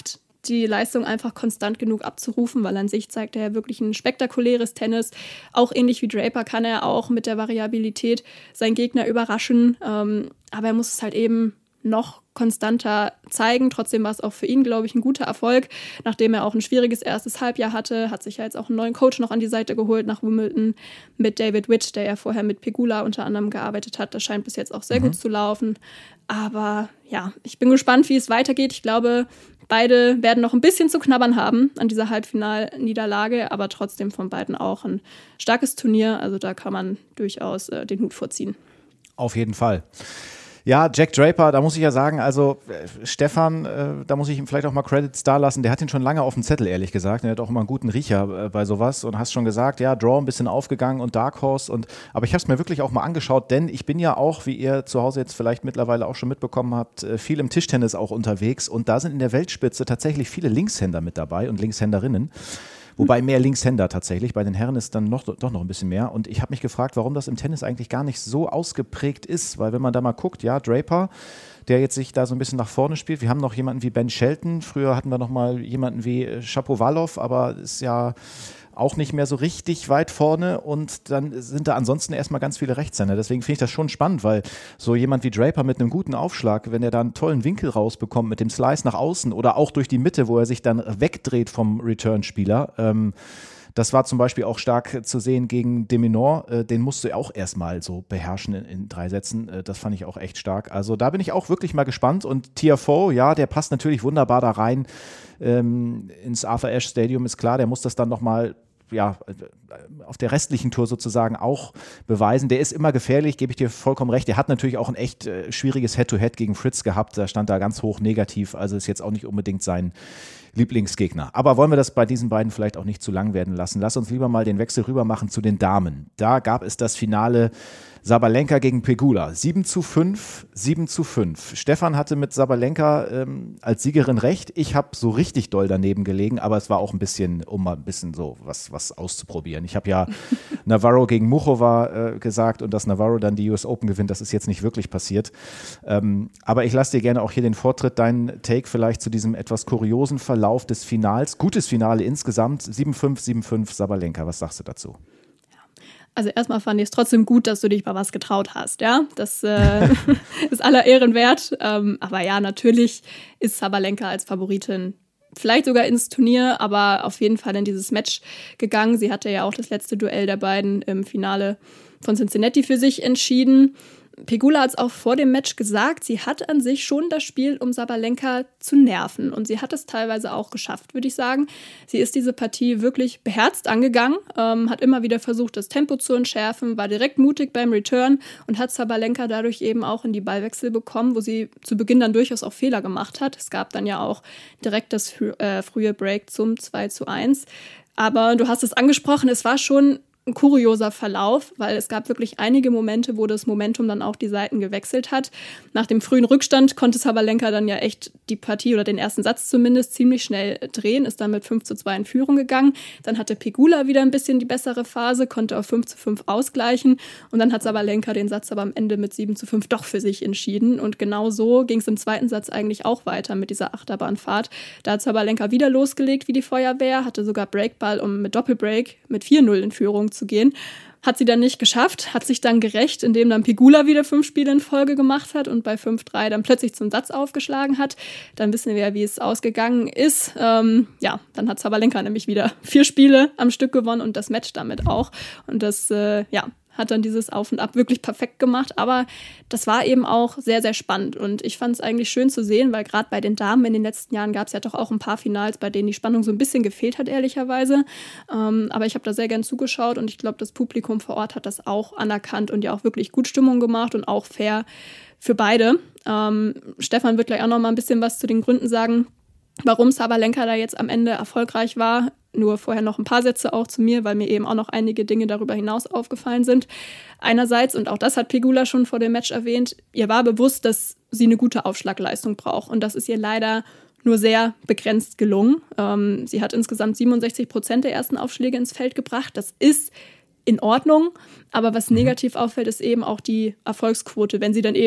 die Leistung einfach konstant genug abzurufen, weil an sich zeigt er ja wirklich ein spektakuläres Tennis. Auch ähnlich wie Draper kann er auch mit der Variabilität seinen Gegner überraschen. Ähm, aber er muss es halt eben noch konstanter zeigen. Trotzdem war es auch für ihn, glaube ich, ein guter Erfolg. Nachdem er auch ein schwieriges erstes Halbjahr hatte, hat sich ja jetzt auch einen neuen Coach noch an die Seite geholt nach Wimbledon mit David Witt, der ja vorher mit Pegula unter anderem gearbeitet hat. Das scheint bis jetzt auch sehr mhm. gut zu laufen. Aber ja, ich bin gespannt, wie es weitergeht. Ich glaube, beide werden noch ein bisschen zu knabbern haben an dieser Halbfinalniederlage, aber trotzdem von beiden auch ein starkes Turnier. Also da kann man durchaus äh, den Hut vorziehen.
Auf jeden Fall. Ja, Jack Draper, da muss ich ja sagen, also äh, Stefan, äh, da muss ich ihm vielleicht auch mal Credits da lassen, der hat ihn schon lange auf dem Zettel, ehrlich gesagt. Er hat auch immer einen guten Riecher äh, bei sowas und hast schon gesagt, ja, Draw ein bisschen aufgegangen und Dark Horse. Und, aber ich habe es mir wirklich auch mal angeschaut, denn ich bin ja auch, wie ihr zu Hause jetzt vielleicht mittlerweile auch schon mitbekommen habt, äh, viel im Tischtennis auch unterwegs und da sind in der Weltspitze tatsächlich viele Linkshänder mit dabei und Linkshänderinnen. Wobei mehr Linkshänder tatsächlich, bei den Herren ist dann noch, doch noch ein bisschen mehr. Und ich habe mich gefragt, warum das im Tennis eigentlich gar nicht so ausgeprägt ist. Weil wenn man da mal guckt, ja, Draper, der jetzt sich da so ein bisschen nach vorne spielt. Wir haben noch jemanden wie Ben Shelton. Früher hatten wir noch mal jemanden wie Shapovalov, aber ist ja auch nicht mehr so richtig weit vorne und dann sind da ansonsten erstmal ganz viele Rechtshänder. Deswegen finde ich das schon spannend, weil so jemand wie Draper mit einem guten Aufschlag, wenn er da einen tollen Winkel rausbekommt mit dem Slice nach außen oder auch durch die Mitte, wo er sich dann wegdreht vom Return-Spieler, ähm, das war zum Beispiel auch stark zu sehen gegen de Minaur. Äh, den musst du auch erstmal so beherrschen in, in drei Sätzen. Äh, das fand ich auch echt stark. Also da bin ich auch wirklich mal gespannt. Und Tiafoe, ja, der passt natürlich wunderbar da rein ähm, ins Arthur Ashe Stadium, ist klar. Der muss das dann nochmal ja, auf der restlichen Tour sozusagen auch beweisen. Der ist immer gefährlich, gebe ich dir vollkommen recht. Der hat natürlich auch ein echt äh, schwieriges Head-to-Head gegen Fritz gehabt. Da stand da ganz hoch negativ. Also ist jetzt auch nicht unbedingt sein Lieblingsgegner. Aber wollen wir das bei diesen beiden vielleicht auch nicht zu lang werden lassen? Lass uns lieber mal den Wechsel rüber machen zu den Damen. Da gab es das Finale Sabalenka gegen Pegula. sieben zu fünf, sieben zu fünf. Stefan hatte mit Sabalenka ähm, als Siegerin recht. Ich habe so richtig doll daneben gelegen, aber es war auch ein bisschen, um mal ein bisschen so was, was auszuprobieren. Ich habe ja Navarro gegen Muchova äh, gesagt und dass Navarro dann die U S Open gewinnt, das ist jetzt nicht wirklich passiert. Ähm, aber ich lasse dir gerne auch hier den Vortritt, deinen Take vielleicht zu diesem etwas kuriosen Verlauf des Finals. Gutes Finale insgesamt, sieben fünf, sieben fünf Sabalenka. Was sagst du dazu?
Also erstmal fand ich es trotzdem gut, dass du dich mal was getraut hast, ja. Das äh, ist aller Ehren wert. Ähm, aber ja, natürlich ist Sabalenka als Favoritin vielleicht sogar ins Turnier, aber auf jeden Fall in dieses Match gegangen. Sie hatte ja auch das letzte Duell der beiden im Finale von Cincinnati für sich entschieden. Pegula hat es auch vor dem Match gesagt, sie hat an sich schon das Spiel, um Sabalenka zu nerven. Und sie hat es teilweise auch geschafft, würde ich sagen. Sie ist diese Partie wirklich beherzt angegangen, ähm, hat immer wieder versucht, das Tempo zu entschärfen, war direkt mutig beim Return und hat Sabalenka dadurch eben auch in die Ballwechsel bekommen, wo sie zu Beginn dann durchaus auch Fehler gemacht hat. Es gab dann ja auch direkt das frü- äh, frühe Break zum zwei zu eins. Aber du hast es angesprochen, es war schon ein kurioser Verlauf, weil es gab wirklich einige Momente, wo das Momentum dann auch die Seiten gewechselt hat. Nach dem frühen Rückstand konnte Sabalenka dann ja echt die Partie oder den ersten Satz zumindest ziemlich schnell drehen, ist dann mit fünf zu zwei in Führung gegangen. Dann hatte Pegula wieder ein bisschen die bessere Phase, konnte auf fünf zu fünf ausgleichen und dann hat Sabalenka den Satz aber am Ende mit sieben zu fünf doch für sich entschieden und genau so ging es im zweiten Satz eigentlich auch weiter mit dieser Achterbahnfahrt. Da hat Sabalenka wieder losgelegt wie die Feuerwehr, hatte sogar Breakball, um mit Doppelbreak mit vier null in Führung zu gehen. Hat sie dann nicht geschafft, hat sich dann gerecht, indem dann Pegula wieder fünf Spiele in Folge gemacht hat und bei fünf drei dann plötzlich zum Satz aufgeschlagen hat. Dann wissen wir ja, wie es ausgegangen ist. Ähm, ja, dann hat Sabalenka nämlich wieder vier Spiele am Stück gewonnen und das Match damit auch. Und das, äh, ja, hat dann dieses Auf und Ab wirklich perfekt gemacht, aber das war eben auch sehr, sehr spannend und ich fand es eigentlich schön zu sehen, weil gerade bei den Damen in den letzten Jahren gab es ja doch auch ein paar Finals, bei denen die Spannung so ein bisschen gefehlt hat, ehrlicherweise, ähm, aber ich habe da sehr gern zugeschaut und ich glaube, das Publikum vor Ort hat das auch anerkannt und ja auch wirklich gut Stimmung gemacht und auch fair für beide. Ähm, Stefan wird gleich auch noch mal ein bisschen was zu den Gründen sagen, warum Sabalenka da jetzt am Ende erfolgreich war. Nur vorher noch ein paar Sätze auch zu mir, weil mir eben auch noch einige Dinge darüber hinaus aufgefallen sind. Einerseits, und auch das hat Pegula schon vor dem Match erwähnt, ihr war bewusst, dass sie eine gute Aufschlagleistung braucht. Und das ist ihr leider nur sehr begrenzt gelungen. Ähm, sie hat insgesamt siebenundsechzig Prozent der ersten Aufschläge ins Feld gebracht. Das ist in Ordnung, aber was negativ auffällt, ist eben auch die Erfolgsquote, wenn sie dann eben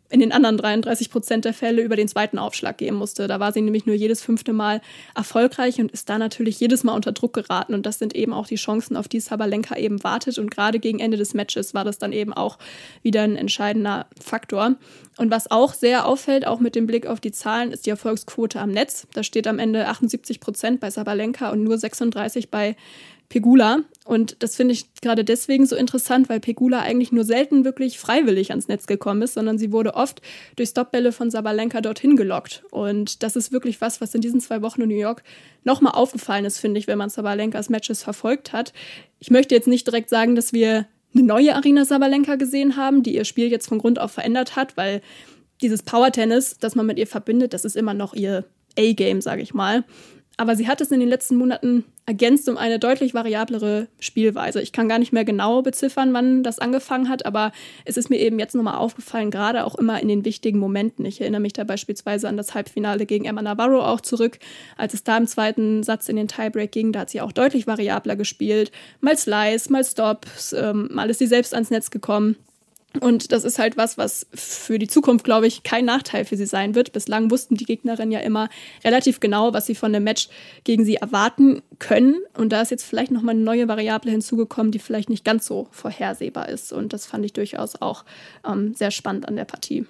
in den anderen dreiunddreißig Prozent der Fälle über den zweiten Aufschlag gehen musste. Da war sie nämlich nur jedes fünfte Mal erfolgreich und ist da natürlich jedes Mal unter Druck geraten. Und das sind eben auch die Chancen, auf die Sabalenka eben wartet. Und gerade gegen Ende des Matches war das dann eben auch wieder ein entscheidender Faktor. Und was auch sehr auffällt, auch mit dem Blick auf die Zahlen, ist die Erfolgsquote am Netz. Da steht am Ende achtundsiebzig Prozent bei Sabalenka und nur sechsunddreißig bei Pegula. Und das finde ich gerade deswegen so interessant, weil Pegula eigentlich nur selten wirklich freiwillig ans Netz gekommen ist, sondern sie wurde oft durch Stopbälle von Sabalenka dorthin gelockt. Und das ist wirklich was, was in diesen zwei Wochen in New York nochmal aufgefallen ist, finde ich, wenn man Sabalenkas Matches verfolgt hat. Ich möchte jetzt nicht direkt sagen, dass wir eine neue Aryna Sabalenka gesehen haben, die ihr Spiel jetzt von Grund auf verändert hat, weil dieses Power-Tennis, das man mit ihr verbindet, das ist immer noch ihr A-Game, sage ich mal. Aber sie hat es in den letzten Monaten ergänzt um eine deutlich variablere Spielweise. Ich kann gar nicht mehr genau beziffern, wann das angefangen hat, aber es ist mir eben jetzt nochmal aufgefallen, gerade auch immer in den wichtigen Momenten. Ich erinnere mich da beispielsweise an das Halbfinale gegen Emma Navarro auch zurück, als es da im zweiten Satz in den Tiebreak ging, da hat sie auch deutlich variabler gespielt. Mal Slice, mal Stops, ähm, mal ist sie selbst ans Netz gekommen. Und das ist halt was, was für die Zukunft, glaube ich, kein Nachteil für sie sein wird. Bislang wussten die Gegnerinnen ja immer relativ genau, was sie von dem Match gegen sie erwarten können. Und da ist jetzt vielleicht nochmal eine neue Variable hinzugekommen, die vielleicht nicht ganz so vorhersehbar ist. Und das fand ich durchaus auch ähm, sehr spannend an der Partie.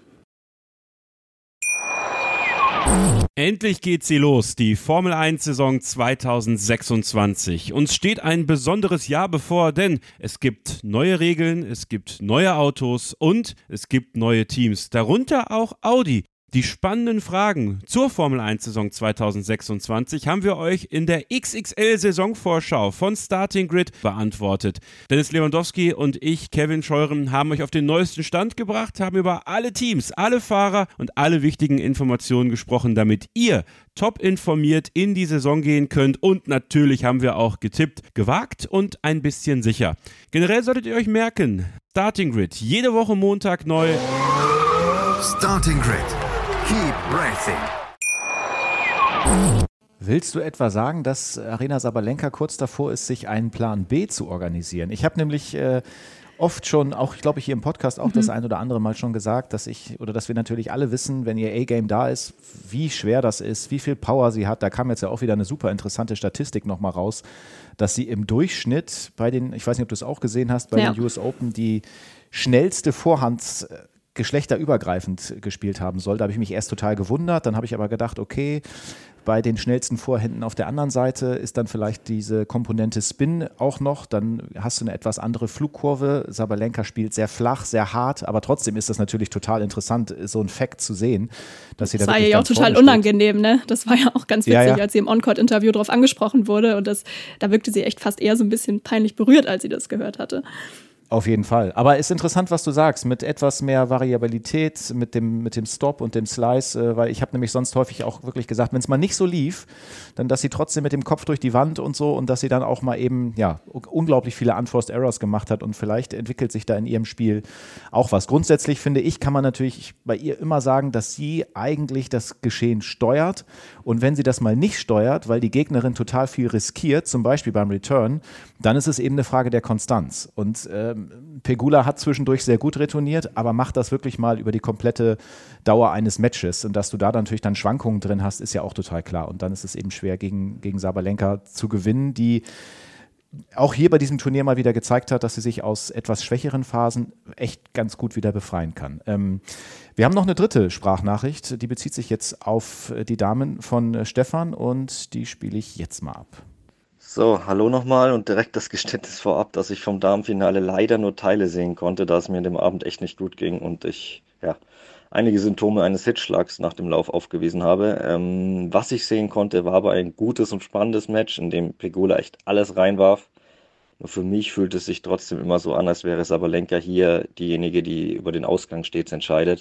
Endlich geht sie los, die Formel eins Saison zwanzig sechsundzwanzig. Uns steht ein besonderes Jahr bevor, denn es gibt neue Regeln, es gibt neue Autos und es gibt neue Teams, darunter auch Audi. Die spannenden Fragen zur Formel eins Saison zwanzig sechsundzwanzig haben wir euch in der X X L-Saisonvorschau von Starting Grid beantwortet. Dennis Lewandowski und ich, Kevin Scheuren, haben euch auf den neuesten Stand gebracht, haben über alle Teams, alle Fahrer und alle wichtigen Informationen gesprochen, damit ihr top informiert in die Saison gehen könnt. Und natürlich haben wir auch getippt, gewagt und ein bisschen sicher. Generell solltet ihr euch merken, Starting Grid, jede Woche Montag neu.
Starting Grid. Keep racing.
Willst du etwa sagen, dass Aryna Sabalenka kurz davor ist, sich einen Plan B zu organisieren? Ich habe nämlich äh, oft schon, auch ich glaube, hier im Podcast auch mhm. das ein oder andere Mal schon gesagt, dass ich oder dass wir natürlich alle wissen, wenn ihr A-Game da ist, wie schwer das ist, wie viel Power sie hat. Da kam jetzt ja auch wieder eine super interessante Statistik nochmal raus, dass sie im Durchschnitt bei den, ich weiß nicht, ob du es auch gesehen hast, bei ja. den U S Open die schnellste Vorhand geschlechterübergreifend gespielt haben soll. Da habe ich mich erst total gewundert, dann habe ich aber gedacht, okay, bei den schnellsten Vorhänden auf der anderen Seite ist dann vielleicht diese Komponente Spin auch noch, dann hast du eine etwas andere Flugkurve. Sabalenka spielt sehr flach, sehr hart, aber trotzdem ist das natürlich total interessant, so ein Fact zu sehen, dass sie da
das
wirklich
war ja auch total unangenehm, ne? Das war ja auch ganz witzig, ja, ja. als sie im On-Court-Interview darauf angesprochen wurde und das, da wirkte sie echt fast eher so ein bisschen peinlich berührt, als sie das gehört hatte.
Auf jeden Fall. Aber es ist interessant, was du sagst, mit etwas mehr Variabilität, mit dem, mit dem Stop und dem Slice, äh, weil ich habe nämlich sonst häufig auch wirklich gesagt, wenn es mal nicht so lief, dann, dass sie trotzdem mit dem Kopf durch die Wand und so und dass sie dann auch mal eben, ja, unglaublich viele Unforced Errors gemacht hat und vielleicht entwickelt sich da in ihrem Spiel auch was. Grundsätzlich finde ich, kann man natürlich bei ihr immer sagen, dass sie eigentlich das Geschehen steuert und wenn sie das mal nicht steuert, weil die Gegnerin total viel riskiert, zum Beispiel beim Return, dann ist es eben eine Frage der Konstanz und ähm, Pegula hat zwischendurch sehr gut retourniert, aber macht das wirklich mal über die komplette Dauer eines Matches. Und dass du da natürlich dann Schwankungen drin hast, ist ja auch total klar. Und dann ist es eben schwer, gegen, gegen Sabalenka zu gewinnen, die auch hier bei diesem Turnier mal wieder gezeigt hat, dass sie sich aus etwas schwächeren Phasen echt ganz gut wieder befreien kann. Ähm, wir haben noch eine dritte Sprachnachricht, die bezieht sich jetzt auf die Damen von Stefan und die spiele ich jetzt mal ab.
So, hallo nochmal und direkt das Geständnis vorab, dass ich vom Damenfinale leider nur Teile sehen konnte, da es mir an dem Abend echt nicht gut ging und ich ja einige Symptome eines Hitzschlags nach dem Lauf aufgewiesen habe. Ähm, was ich sehen konnte, war aber ein gutes und spannendes Match, in dem Pegula echt alles reinwarf. Nur für mich fühlt es sich trotzdem immer so an, als wäre Sabalenka hier diejenige, die über den Ausgang stets entscheidet.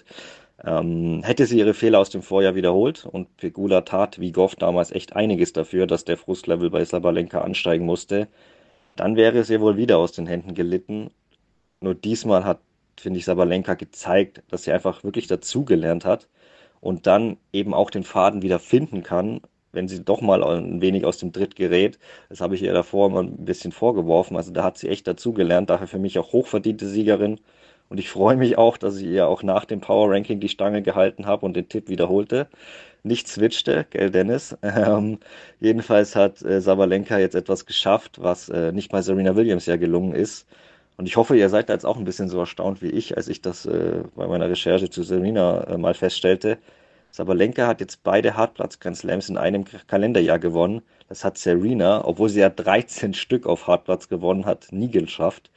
Ähm, hätte sie ihre Fehler aus dem Vorjahr wiederholt und Pegula tat wie Gauff damals echt einiges dafür, dass der Frustlevel bei Sabalenka ansteigen musste, dann wäre es ihr wohl wieder aus den Händen gelitten. Nur diesmal hat, finde ich, Sabalenka gezeigt, dass sie einfach wirklich dazugelernt hat und dann eben auch den Faden wieder finden kann, wenn sie doch mal ein wenig aus dem Tritt gerät. Das habe ich ihr davor mal ein bisschen vorgeworfen. Also da hat sie echt dazugelernt, daher für mich auch hochverdiente Siegerin. Und ich freue mich auch, dass ich ihr auch nach dem Power Ranking die Stange gehalten habe und den Tipp wiederholte. Nicht switchte, gell Dennis? Ähm, jedenfalls hat äh, Sabalenka jetzt etwas geschafft, was äh, nicht mal Serena Williams ja gelungen ist. Und ich hoffe, ihr seid da jetzt auch ein bisschen so erstaunt wie ich, als ich das äh, bei meiner Recherche zu Serena äh, mal feststellte. Sabalenka hat jetzt beide Hartplatz-Grand Slams in einem K- Kalenderjahr gewonnen. Das hat Serena, obwohl sie ja dreizehn Stück auf Hartplatz gewonnen hat, nie geschafft.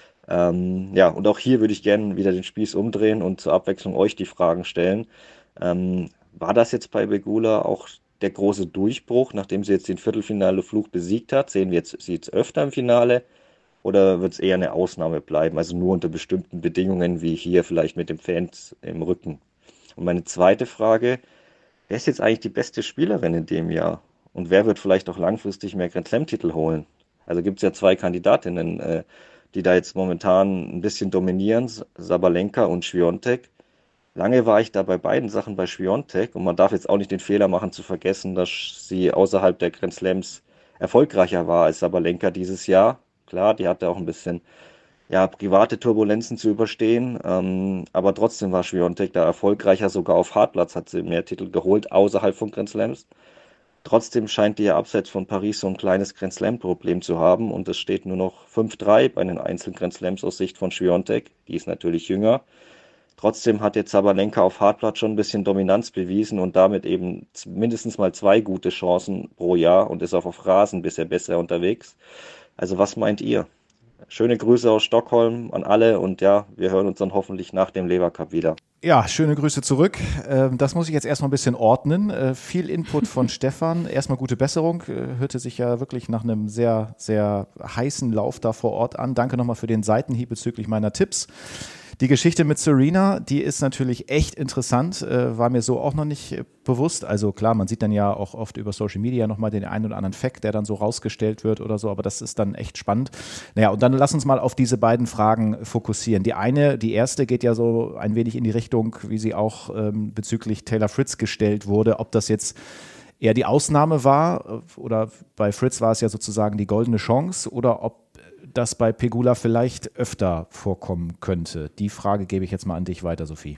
Ähm, ja, und auch hier würde ich gerne wieder den Spieß umdrehen und zur Abwechslung euch die Fragen stellen. Ähm, war das jetzt bei Pegula auch der große Durchbruch, nachdem sie jetzt den Viertelfinale-Fluch besiegt hat? Sehen wir jetzt, sie jetzt öfter im Finale oder wird es eher eine Ausnahme bleiben, also nur unter bestimmten Bedingungen wie hier vielleicht mit dem Fans im Rücken? Und meine zweite Frage, wer ist jetzt eigentlich die beste Spielerin in dem Jahr? Und wer wird vielleicht auch langfristig mehr Grand Slam-Titel holen? Also gibt es ja zwei Kandidatinnen, äh, die da jetzt momentan ein bisschen dominieren, Sabalenka und Swiatek. Lange war ich da bei beiden Sachen bei Swiatek und man darf jetzt auch nicht den Fehler machen zu vergessen, dass sie außerhalb der Grand Slams erfolgreicher war als Sabalenka dieses Jahr. Klar, die hatte auch ein bisschen ja, private Turbulenzen zu überstehen, ähm, aber trotzdem war Swiatek da erfolgreicher, sogar auf Hartplatz hat sie mehr Titel geholt, außerhalb von Grand Slams. Trotzdem scheint die ja abseits von Paris so ein kleines Grand Slam-Problem zu haben und es steht nur noch fünf drei bei den einzelnen Grand Slams aus Sicht von Swiatek, die ist natürlich jünger. Trotzdem hat jetzt Sabalenka auf Hartplatz schon ein bisschen Dominanz bewiesen und damit eben mindestens mal zwei gute Chancen pro Jahr und ist auch auf Rasen bisher besser unterwegs. Also was meint ihr? Schöne Grüße aus Stockholm an alle und ja, wir hören uns dann hoffentlich nach dem Lever Cup wieder.
Ja, schöne Grüße zurück. Das muss ich jetzt erstmal ein bisschen ordnen. Viel Input von Stefan. Erstmal gute Besserung. Hörte sich ja wirklich nach einem sehr, sehr heißen Lauf da vor Ort an. Danke nochmal für den Seitenhieb bezüglich meiner Tipps. Die Geschichte mit Serena, die ist natürlich echt interessant, äh, war mir so auch noch nicht äh, bewusst. Also klar, man sieht dann ja auch oft über Social Media nochmal den einen oder anderen Fact, der dann so rausgestellt wird oder so, aber das ist dann echt spannend. Naja, und dann lass uns mal auf diese beiden Fragen fokussieren. Die eine, die erste geht ja so ein wenig in die Richtung, wie sie auch ähm, bezüglich Taylor Fritz gestellt wurde, ob das jetzt eher die Ausnahme war oder bei Fritz war es ja sozusagen die goldene Chance oder ob das bei Pegula vielleicht öfter vorkommen könnte. Die Frage gebe ich jetzt mal an dich weiter, Sophie.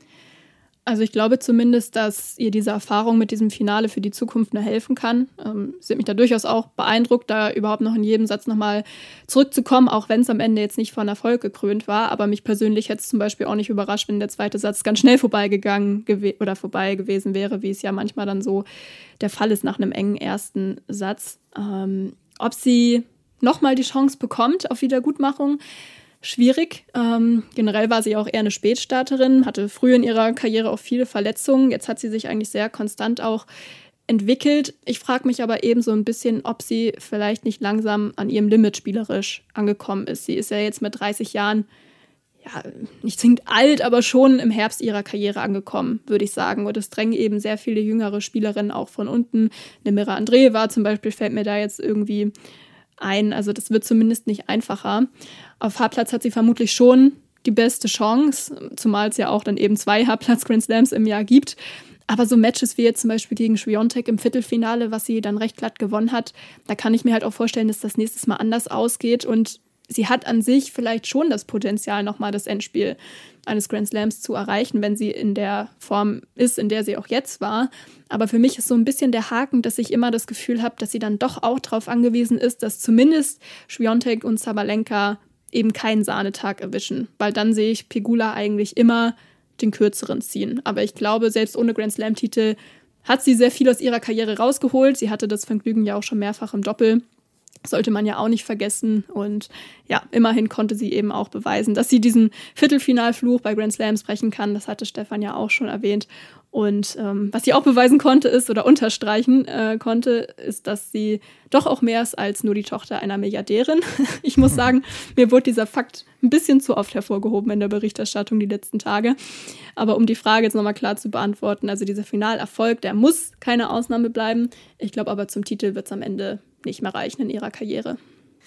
Also ich glaube zumindest, dass ihr diese Erfahrung mit diesem Finale für die Zukunft nur helfen kann. Ähm, sie hat mich da durchaus auch beeindruckt, da überhaupt noch in jedem Satz nochmal zurückzukommen, auch wenn es am Ende jetzt nicht von Erfolg gekrönt war. Aber mich persönlich hätte es zum Beispiel auch nicht überrascht, wenn der zweite Satz ganz schnell vorbeigegangen gew- oder vorbei gewesen wäre, wie es ja manchmal dann so der Fall ist nach einem engen ersten Satz. Ähm, ob sie nochmal die Chance bekommt auf Wiedergutmachung, schwierig. Ähm, generell war sie auch eher eine Spätstarterin, hatte früh in ihrer Karriere auch viele Verletzungen. Jetzt hat sie sich eigentlich sehr konstant auch entwickelt. Ich frage mich aber eben so ein bisschen, ob sie vielleicht nicht langsam an ihrem Limit spielerisch angekommen ist. Sie ist ja jetzt mit dreißig Jahren, ja, nicht zwingend alt, aber schon im Herbst ihrer Karriere angekommen, würde ich sagen. Und es drängen eben sehr viele jüngere Spielerinnen auch von unten. Eine Mira Andreeva zum Beispiel fällt mir da jetzt irgendwie ein. Also das wird zumindest nicht einfacher. Auf Hartplatz hat sie vermutlich schon die beste Chance, zumal es ja auch dann eben zwei Hartplatz-Grand Slams im Jahr gibt. Aber so Matches wie jetzt zum Beispiel gegen Swiatek im Viertelfinale, was sie dann recht glatt gewonnen hat, da kann ich mir halt auch vorstellen, dass das nächstes Mal anders ausgeht. Und sie hat an sich vielleicht schon das Potenzial, nochmal das Endspiel eines Grand Slams zu erreichen, wenn sie in der Form ist, in der sie auch jetzt war. Aber für mich ist so ein bisschen der Haken, dass ich immer das Gefühl habe, dass sie dann doch auch darauf angewiesen ist, dass zumindest Swiatek und Sabalenka eben keinen Sahnetag erwischen. Weil dann sehe ich Pegula eigentlich immer den kürzeren ziehen. Aber ich glaube, selbst ohne Grand Slam-Titel hat sie sehr viel aus ihrer Karriere rausgeholt. Sie hatte das Vergnügen ja auch schon mehrfach im Doppel. Sollte man ja auch nicht vergessen. Und ja, immerhin konnte sie eben auch beweisen, dass sie diesen Viertelfinalfluch bei Grand Slams brechen kann. Das hatte Stefan ja auch schon erwähnt. Und ähm, was sie auch beweisen konnte ist oder unterstreichen äh, konnte, ist, dass sie doch auch mehr ist als nur die Tochter einer Milliardärin. Ich muss sagen, mir wurde dieser Fakt ein bisschen zu oft hervorgehoben in der Berichterstattung die letzten Tage. Aber um die Frage jetzt nochmal klar zu beantworten, also dieser Finalerfolg, der muss keine Ausnahme bleiben. Ich glaube aber, zum Titel wird es am Ende nicht mehr reichen in ihrer Karriere.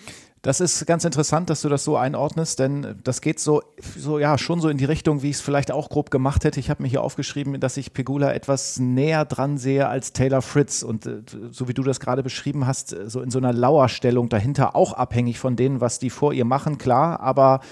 Das ist ganz interessant, dass du das so einordnest, denn das geht so, so ja, schon so in die Richtung, wie ich es vielleicht auch grob gemacht hätte. Ich habe mir hier aufgeschrieben, dass ich Pegula etwas näher dran sehe als Taylor Fritz und äh, so wie du das gerade beschrieben hast, so in so einer Lauerstellung dahinter, auch abhängig von denen, was die vor ihr machen, klar, aber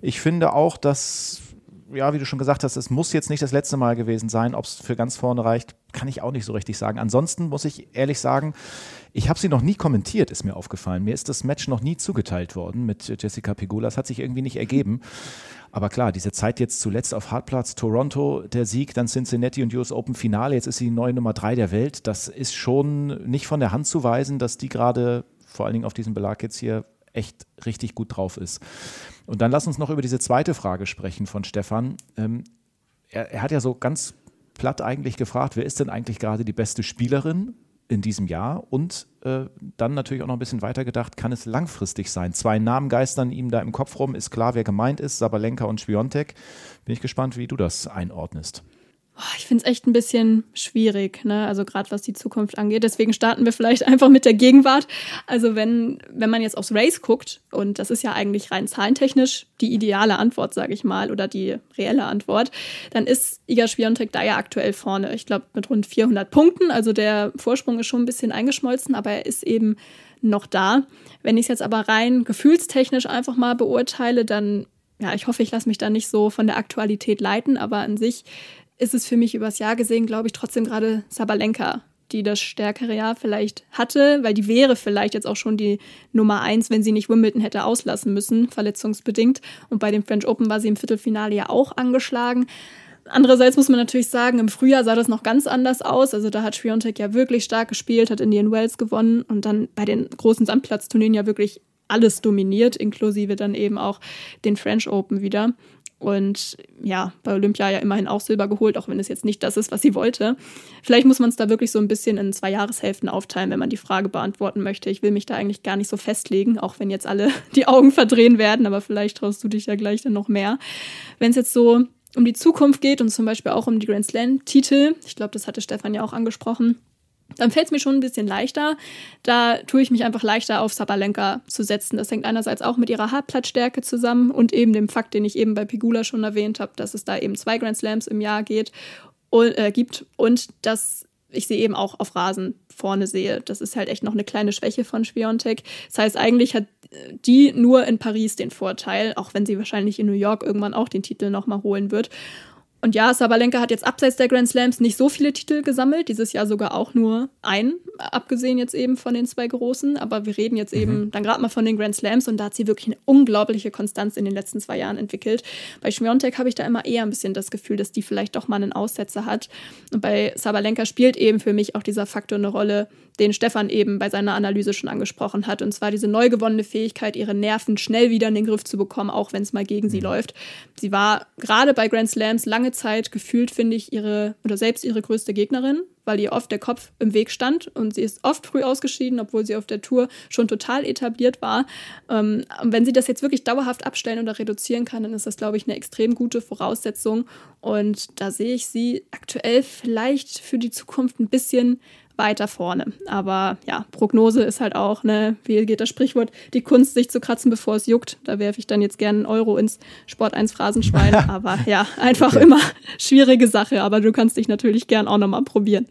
Ich finde auch, dass, ja, wie du schon gesagt hast, es muss jetzt nicht das letzte Mal gewesen sein. Ob es für ganz vorne reicht, kann ich auch nicht so richtig sagen. Ansonsten muss ich ehrlich sagen, ich habe sie noch nie kommentiert, ist mir aufgefallen. Mir ist das Match noch nie zugeteilt worden mit Jessica Pegula. Das hat sich irgendwie nicht ergeben. Aber klar, diese Zeit jetzt zuletzt auf Hartplatz, Toronto, der Sieg, dann Cincinnati und U S Open Finale, jetzt ist sie die neue Nummer drei der Welt. Das ist schon nicht von der Hand zu weisen, dass die gerade, vor allen Dingen auf diesem Belag jetzt hier, echt richtig gut drauf ist. Und dann lass uns noch über diese zweite Frage sprechen von Stefan. Ähm, er, er hat ja so ganz platt eigentlich gefragt, wer ist denn eigentlich gerade die beste Spielerin in diesem Jahr? Und äh, dann natürlich auch noch ein bisschen weiter gedacht, kann es langfristig sein? Zwei Namen geistern ihm da im Kopf rum, ist klar, wer gemeint ist, Sabalenka und Świątek. Bin ich gespannt, wie du das einordnest.
Ich finde es echt ein bisschen schwierig, ne? Also gerade was die Zukunft angeht. Deswegen starten wir vielleicht einfach mit der Gegenwart. Also wenn, wenn man jetzt aufs Race guckt, und das ist ja eigentlich rein zahlentechnisch die ideale Antwort, sage ich mal, oder die reelle Antwort, dann ist Iga Świątek da ja aktuell vorne. Ich glaube mit rund vierhundert Punkten. Also der Vorsprung ist schon ein bisschen eingeschmolzen, aber er ist eben noch da. Wenn ich es jetzt aber rein gefühlstechnisch einfach mal beurteile, dann, ja, ich hoffe, ich lasse mich da nicht so von der Aktualität leiten, aber an sich ist es für mich übers Jahr gesehen, glaube ich, trotzdem gerade Sabalenka, die das stärkere Jahr vielleicht hatte, weil die wäre vielleicht jetzt auch schon die Nummer eins, wenn sie nicht Wimbledon hätte auslassen müssen, verletzungsbedingt. Und bei dem French Open war sie im Viertelfinale ja auch angeschlagen. Andererseits muss man natürlich sagen, im Frühjahr sah das noch ganz anders aus. Also da hat Świątek ja wirklich stark gespielt, hat Indian Wells gewonnen und dann bei den großen Sandplatzturnieren ja wirklich alles dominiert, inklusive dann eben auch den French Open wieder. Und ja, bei Olympia ja immerhin auch Silber geholt, auch wenn es jetzt nicht das ist, was sie wollte. Vielleicht muss man es da wirklich so ein bisschen in zwei Jahreshälften aufteilen, wenn man die Frage beantworten möchte. Ich will mich da eigentlich gar nicht so festlegen, auch wenn jetzt alle die Augen verdrehen werden, aber vielleicht traust du dich ja gleich dann noch mehr. Wenn es jetzt so um die Zukunft geht und zum Beispiel auch um die Grand Slam-Titel, ich glaube, das hatte Stefan ja auch angesprochen, dann fällt es mir schon ein bisschen leichter. Da tue ich mich einfach leichter auf Sabalenka zu setzen. Das hängt einerseits auch mit ihrer Hartplatzstärke zusammen und eben dem Fakt, den ich eben bei Pegula schon erwähnt habe, dass es da eben zwei Grand Slams im Jahr geht, und, äh, gibt und dass ich sie eben auch auf Rasen vorne sehe. Das ist halt echt noch eine kleine Schwäche von Świątek. Das heißt, eigentlich hat die nur in Paris den Vorteil, auch wenn sie wahrscheinlich in New York irgendwann auch den Titel nochmal holen wird. Und ja, Sabalenka hat jetzt abseits der Grand Slams nicht so viele Titel gesammelt, dieses Jahr sogar auch nur einen, abgesehen jetzt eben von den zwei großen. Aber wir reden jetzt mhm. eben dann gerade mal von den Grand Slams und da hat sie wirklich eine unglaubliche Konstanz in den letzten zwei Jahren entwickelt. Bei Świątek habe ich da immer eher ein bisschen das Gefühl, dass die vielleicht doch mal einen Aussetzer hat. Und bei Sabalenka spielt eben für mich auch dieser Faktor eine Rolle, den Stefan eben bei seiner Analyse schon angesprochen hat. Und zwar diese neu gewonnene Fähigkeit, ihre Nerven schnell wieder in den Griff zu bekommen, auch wenn es mal gegen mhm. sie läuft. Sie war gerade bei Grand Slams lange Zeit gefühlt, finde ich, ihre oder selbst ihre größte Gegnerin, weil ihr oft der Kopf im Weg stand und sie ist oft früh ausgeschieden, obwohl sie auf der Tour schon total etabliert war. Ähm, und wenn sie das jetzt wirklich dauerhaft abstellen oder reduzieren kann, dann ist das, glaube ich, eine extrem gute Voraussetzung. Und da sehe ich sie aktuell vielleicht für die Zukunft ein bisschen weiter vorne. Aber ja, Prognose ist halt auch, ne, wie geht das Sprichwort, die Kunst, sich zu kratzen, bevor es juckt. Da werfe ich dann jetzt gerne einen Euro ins Sport eins Phrasenschwein. Aber ja, einfach okay. Immer schwierige Sache. Aber du kannst dich natürlich gern auch nochmal probieren.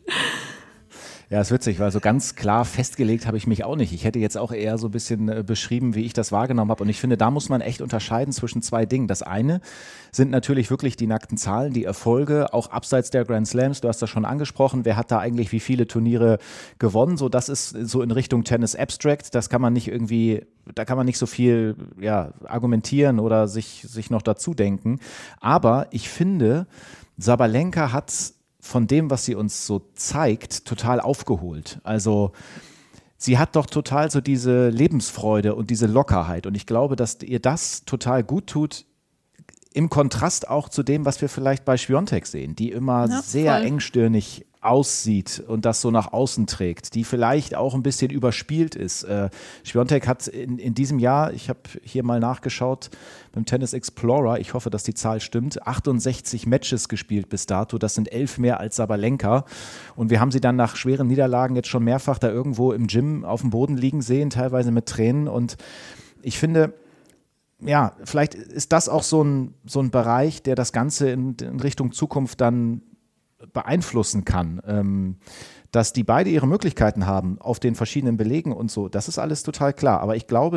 Ja, ist witzig, weil so ganz klar festgelegt habe ich mich auch nicht. Ich hätte jetzt auch eher so ein bisschen äh, beschrieben, wie ich das wahrgenommen habe. Und ich finde, da muss man echt unterscheiden zwischen zwei Dingen. Das eine sind natürlich wirklich die nackten Zahlen, die Erfolge, auch abseits der Grand Slams. Du hast das schon angesprochen. Wer hat da eigentlich wie viele Turniere gewonnen? So, das ist so in Richtung Tennis Abstract. Das kann man nicht irgendwie, da kann man nicht so viel ja, argumentieren oder sich, sich noch dazu denken. Aber ich finde, Sabalenka hat von dem, was sie uns so zeigt, total aufgeholt. Also sie hat doch total so diese Lebensfreude und diese Lockerheit. Und ich glaube, dass ihr das total gut tut, im Kontrast auch zu dem, was wir vielleicht bei Świątek sehen, die immer ja, sehr voll. engstirnig aussieht und das so nach außen trägt, die vielleicht auch ein bisschen überspielt ist. Äh, Świątek hat in, in diesem Jahr, ich habe hier mal nachgeschaut, beim Tennis Explorer, ich hoffe, dass die Zahl stimmt, achtundsechzig Matches gespielt bis dato, das sind elf mehr als Sabalenka und wir haben sie dann nach schweren Niederlagen jetzt schon mehrfach da irgendwo im Gym auf dem Boden liegen sehen, teilweise mit Tränen und ich finde, ja, vielleicht ist das auch so ein, so ein Bereich, der das Ganze in, in Richtung Zukunft dann beeinflussen kann, ähm, dass die beide ihre Möglichkeiten haben auf den verschiedenen Belegen und so, das ist alles total klar. Aber ich glaube, dass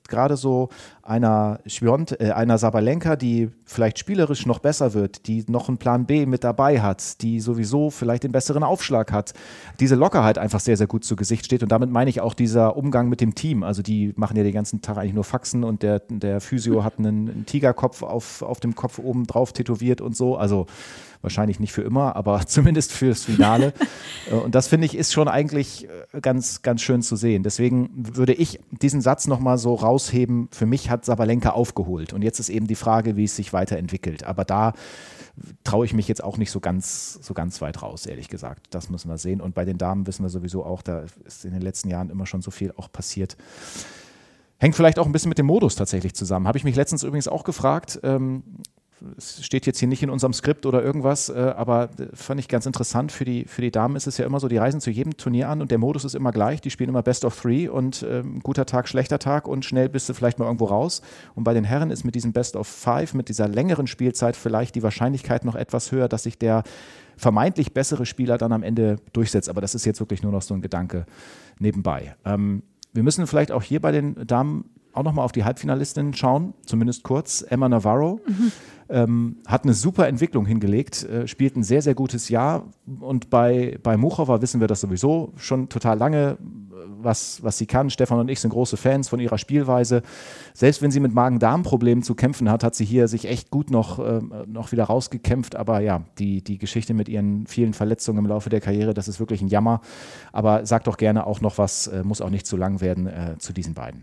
gerade so einer Świątek, äh, einer Sabalenka, die vielleicht spielerisch noch besser wird, die noch einen Plan B mit dabei hat, die sowieso vielleicht den besseren Aufschlag hat, diese Lockerheit einfach sehr, sehr gut zu Gesicht steht. Und damit meine ich auch dieser Umgang mit dem Team. Also die machen ja den ganzen Tag eigentlich nur Faxen und der, der Physio hat einen, einen Tigerkopf auf, auf dem Kopf oben drauf tätowiert und so. Also wahrscheinlich nicht für immer, aber zumindest fürs Finale. Und das, finde ich, ist schon eigentlich ganz, ganz schön zu sehen. Deswegen würde ich diesen Satz nochmal so rausheben. Für mich hat Sabalenka aufgeholt. Und jetzt ist eben die Frage, wie es sich weiterentwickelt. Aber da traue ich mich jetzt auch nicht so ganz, so ganz weit raus, ehrlich gesagt. Das müssen wir sehen. Und bei den Damen wissen wir sowieso auch, da ist in den letzten Jahren immer schon so viel auch passiert. Hängt vielleicht auch ein bisschen mit dem Modus tatsächlich zusammen. Habe ich mich letztens übrigens auch gefragt. Ähm, Es steht jetzt hier nicht in unserem Skript oder irgendwas, äh, aber fand ich ganz interessant. Für die, für die Damen ist es ja immer so, die reisen zu jedem Turnier an und der Modus ist immer gleich. Die spielen immer Best of Three und äh, guter Tag, schlechter Tag und schnell bist du vielleicht mal irgendwo raus. Und bei den Herren ist mit diesem Best of Five, mit dieser längeren Spielzeit vielleicht die Wahrscheinlichkeit noch etwas höher, dass sich der vermeintlich bessere Spieler dann am Ende durchsetzt. Aber das ist jetzt wirklich nur noch so ein Gedanke nebenbei. Ähm, wir müssen vielleicht auch hier bei den Damen auch nochmal auf die Halbfinalistinnen schauen, zumindest kurz. Emma Navarro mhm. ähm, hat eine super Entwicklung hingelegt, äh, spielt ein sehr, sehr gutes Jahr und bei, bei Muchova wissen wir das sowieso schon total lange, was, was sie kann. Stefan und ich sind große Fans von ihrer Spielweise. Selbst wenn sie mit Magen-Darm-Problemen zu kämpfen hat, hat sie hier sich echt gut noch, äh, noch wieder rausgekämpft. Aber ja, die, die Geschichte mit ihren vielen Verletzungen im Laufe der Karriere, das ist wirklich ein Jammer. Aber sag doch gerne auch noch was, äh, muss auch nicht zu lang werden, äh, zu diesen beiden.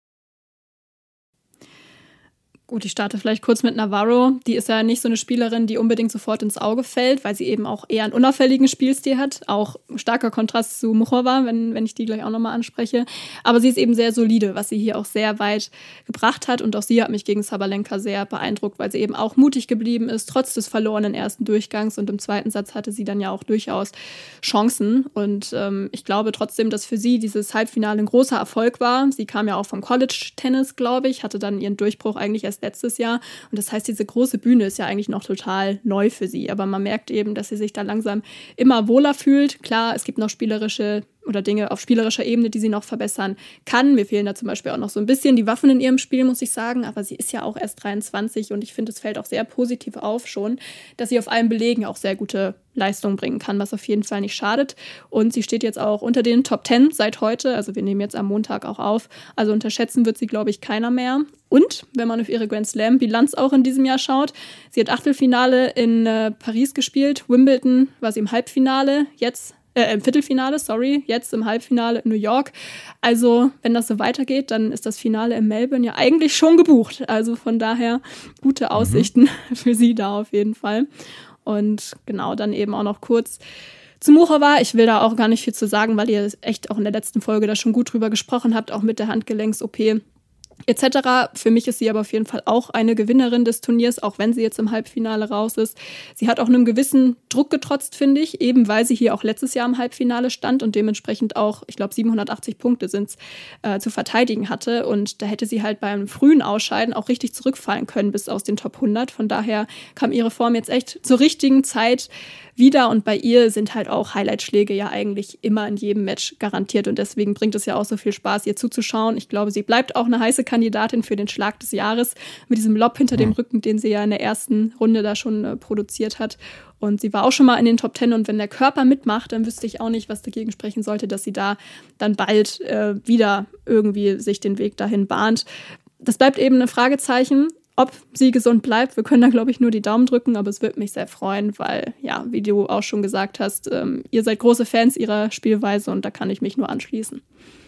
Gut, ich starte vielleicht kurz mit Navarro. Die ist ja nicht so eine Spielerin, die unbedingt sofort ins Auge fällt, weil sie eben auch eher einen unauffälligen Spielstil hat. Auch starker Kontrast zu Muchova, wenn, wenn ich die gleich auch nochmal anspreche. Aber sie ist eben sehr solide, was sie hier auch sehr weit gebracht hat. Und auch sie hat mich gegen Sabalenka sehr beeindruckt, weil sie eben auch mutig geblieben ist, trotz des verlorenen ersten Durchgangs. Und im zweiten Satz hatte sie dann ja auch durchaus Chancen. Und ähm, ich glaube trotzdem, dass für sie dieses Halbfinale ein großer Erfolg war. Sie kam ja auch vom College-Tennis, glaube ich, hatte dann ihren Durchbruch eigentlich erst letztes Jahr. Und das heißt, diese große Bühne ist ja eigentlich noch total neu für sie. Aber man merkt eben, dass sie sich da langsam immer wohler fühlt. Klar, es gibt noch spielerische oder Dinge auf spielerischer Ebene, die sie noch verbessern kann. Mir fehlen da zum Beispiel auch noch so ein bisschen die Waffen in ihrem Spiel, muss ich sagen. Aber sie ist ja auch erst dreiundzwanzig und ich finde, es fällt auch sehr positiv auf schon, dass sie auf allen Belegen auch sehr gute Leistung bringen kann, was auf jeden Fall nicht schadet. Und sie steht jetzt auch unter den Top Ten seit heute. Also wir nehmen jetzt am Montag auch auf. Also unterschätzen wird sie, glaube ich, keiner mehr. Und wenn man auf ihre Grand Slam-Bilanz auch in diesem Jahr schaut, sie hat Achtelfinale in äh, Paris gespielt, Wimbledon war sie im Halbfinale, jetzt Äh, im Viertelfinale, sorry, jetzt im Halbfinale in New York. Also, wenn das so weitergeht, dann ist das Finale in Melbourne ja eigentlich schon gebucht. Also von daher gute Aussichten mhm. für sie da auf jeden Fall. Und genau, dann eben auch noch kurz zu Muchova. Ich will da auch gar nicht viel zu sagen, weil ihr echt auch in der letzten Folge da schon gut drüber gesprochen habt, auch mit der Handgelenks-O P et cetera. Für mich ist sie aber auf jeden Fall auch eine Gewinnerin des Turniers, auch wenn sie jetzt im Halbfinale raus ist. Sie hat auch einem gewissen Druck getrotzt, finde ich, eben weil sie hier auch letztes Jahr im Halbfinale stand und dementsprechend auch, ich glaube, siebenhundertachtzig Punkte sind es, äh, zu verteidigen hatte. Und da hätte sie halt beim frühen Ausscheiden auch richtig zurückfallen können bis aus den Top hundert. Von daher kam ihre Form jetzt echt zur richtigen Zeit wieder. Und bei ihr sind halt auch Highlightschläge ja eigentlich immer in jedem Match garantiert. Und deswegen bringt es ja auch so viel Spaß, ihr zuzuschauen. Ich glaube, sie bleibt auch eine heiße Kandidatin für den Schlag des Jahres mit diesem Lob hinter dem Rücken, den sie ja in der ersten Runde da schon äh, produziert hat. Und sie war auch schon mal in den Top Ten. Und wenn der Körper mitmacht, dann wüsste ich auch nicht, was dagegen sprechen sollte, dass sie da dann bald äh, wieder irgendwie sich den Weg dahin bahnt. Das bleibt eben ein Fragezeichen, ob sie gesund bleibt. Wir können da, glaube ich, nur die Daumen drücken, aber es würde mich sehr freuen, weil, ja, wie du auch schon gesagt hast, ähm, ihr seid große Fans ihrer Spielweise und da kann ich mich nur anschließen.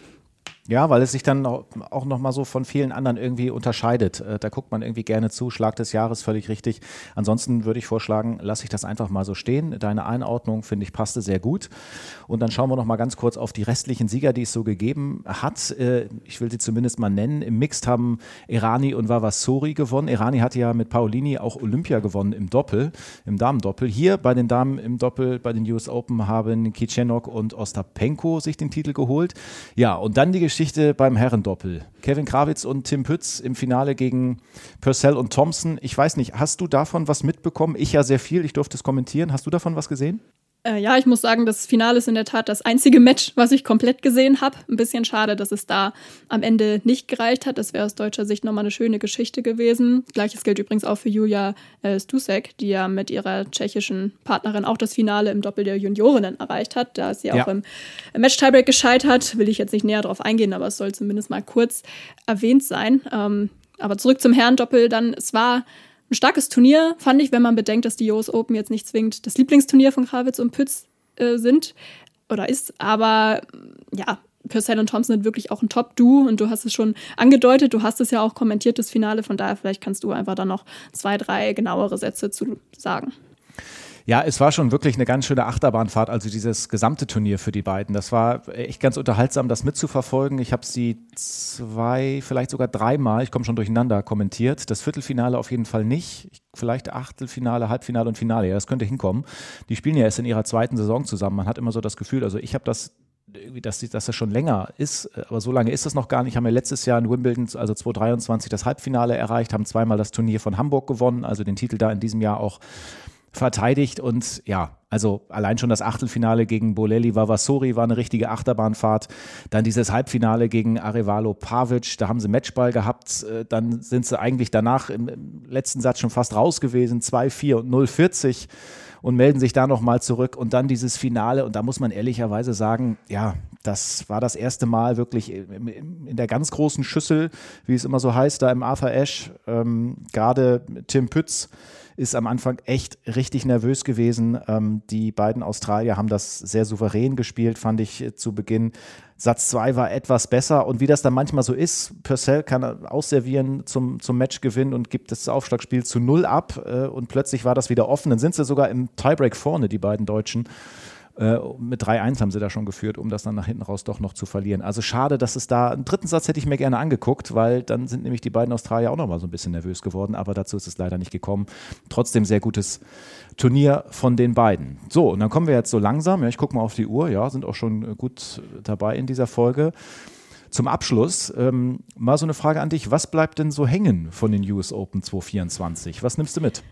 Ja, weil es sich dann auch nochmal so von vielen anderen irgendwie unterscheidet. Da guckt man irgendwie gerne zu, Schlag des Jahres, völlig richtig. Ansonsten würde ich vorschlagen, lasse ich das einfach mal so stehen. Deine Einordnung, finde ich, passte sehr gut. Und dann schauen wir nochmal ganz kurz auf die restlichen Sieger, die es so gegeben hat. Ich will sie zumindest mal nennen. Im Mixed haben Errani und Vavasori gewonnen. Errani hatte ja mit Paolini auch Olympia gewonnen im Doppel, im Damendoppel. Hier bei den Damen im Doppel, bei den U S Open haben Kichenok und Ostapenko sich den Titel geholt. Ja, und dann die Geschichte beim Herrendoppel. Kevin Krawitz und Tim Pütz im Finale gegen Purcell und Thompson. Ich weiß nicht, hast du davon was mitbekommen? Ich ja sehr viel, ich durfte es kommentieren. Hast du davon was gesehen?
Äh, ja, ich muss sagen, das Finale ist in der Tat das einzige Match, was ich komplett gesehen habe. Ein bisschen schade, dass es da am Ende nicht gereicht hat. Das wäre aus deutscher Sicht nochmal eine schöne Geschichte gewesen. Gleiches gilt übrigens auch für Julia äh, Stusek, die ja mit ihrer tschechischen Partnerin auch das Finale im Doppel der Juniorinnen erreicht hat. Da ist sie
ja.
auch im Match-Tiebreak gescheitert. Will ich jetzt nicht näher drauf eingehen, aber es soll zumindest mal kurz erwähnt sein. Ähm, aber zurück zum Herrendoppel dann. Es war ein starkes Turnier, fand ich, wenn man bedenkt, dass die U S Open jetzt nicht zwingend das Lieblingsturnier von Krawietz und Pütz äh, sind oder ist. Aber ja, Purcell und Thompson sind wirklich auch ein Top-Duo und du hast es schon angedeutet, du hast es ja auch kommentiert, das Finale. Von daher, vielleicht kannst du einfach dann noch zwei, drei genauere Sätze zu sagen.
Ja, es war schon wirklich eine ganz schöne Achterbahnfahrt, also dieses gesamte Turnier für die beiden. Das war echt ganz unterhaltsam, das mitzuverfolgen. Ich habe sie zwei, vielleicht sogar dreimal, ich komme schon durcheinander, kommentiert. Das Viertelfinale auf jeden Fall nicht. Vielleicht Achtelfinale, Halbfinale und Finale, ja, das könnte hinkommen. Die spielen ja erst in ihrer zweiten Saison zusammen. Man hat immer so das Gefühl, also ich habe das Dass, dass das schon länger ist, aber so lange ist es noch gar nicht. Haben wir letztes Jahr in Wimbledon, also zwanzig dreiundzwanzig, das Halbfinale erreicht, haben zweimal das Turnier von Hamburg gewonnen, also den Titel da in diesem Jahr auch verteidigt und ja, also allein schon das Achtelfinale gegen Bolelli Vavasori war eine richtige Achterbahnfahrt. Dann dieses Halbfinale gegen Arevalo Pavic, da haben sie Matchball gehabt, dann sind sie eigentlich danach im, im letzten Satz schon fast raus gewesen, zwei vier und null vierzig und melden sich da nochmal zurück und dann dieses Finale und da muss man ehrlicherweise sagen, ja, das war das erste Mal wirklich in der ganz großen Schüssel, wie es immer so heißt, da im Arthur Ashe, ähm, gerade Tim Pütz ist am Anfang echt richtig nervös gewesen. Ähm, die beiden Australier haben das sehr souverän gespielt, fand ich äh, zu Beginn. Satz zwei war etwas besser und wie das dann manchmal so ist, Purcell kann ausservieren zum, zum Matchgewinn und gibt das Aufschlagspiel zu null ab äh, und plötzlich war das wieder offen. Dann sind sie sogar im Tiebreak vorne, die beiden Deutschen. Äh, mit drei eins haben sie da schon geführt, um das dann nach hinten raus doch noch zu verlieren. Also schade, dass es da, einen dritten Satz hätte ich mir gerne angeguckt, weil dann sind nämlich die beiden Australier auch noch mal so ein bisschen nervös geworden, aber dazu ist es leider nicht gekommen. Trotzdem sehr gutes Turnier von den beiden. So, und dann kommen wir jetzt so langsam, ja, ich gucke mal auf die Uhr, ja, sind auch schon gut dabei in dieser Folge. Zum Abschluss ähm, mal so eine Frage an dich, was bleibt denn so hängen von den U S Open zwanzig vierundzwanzig? Was nimmst du mit?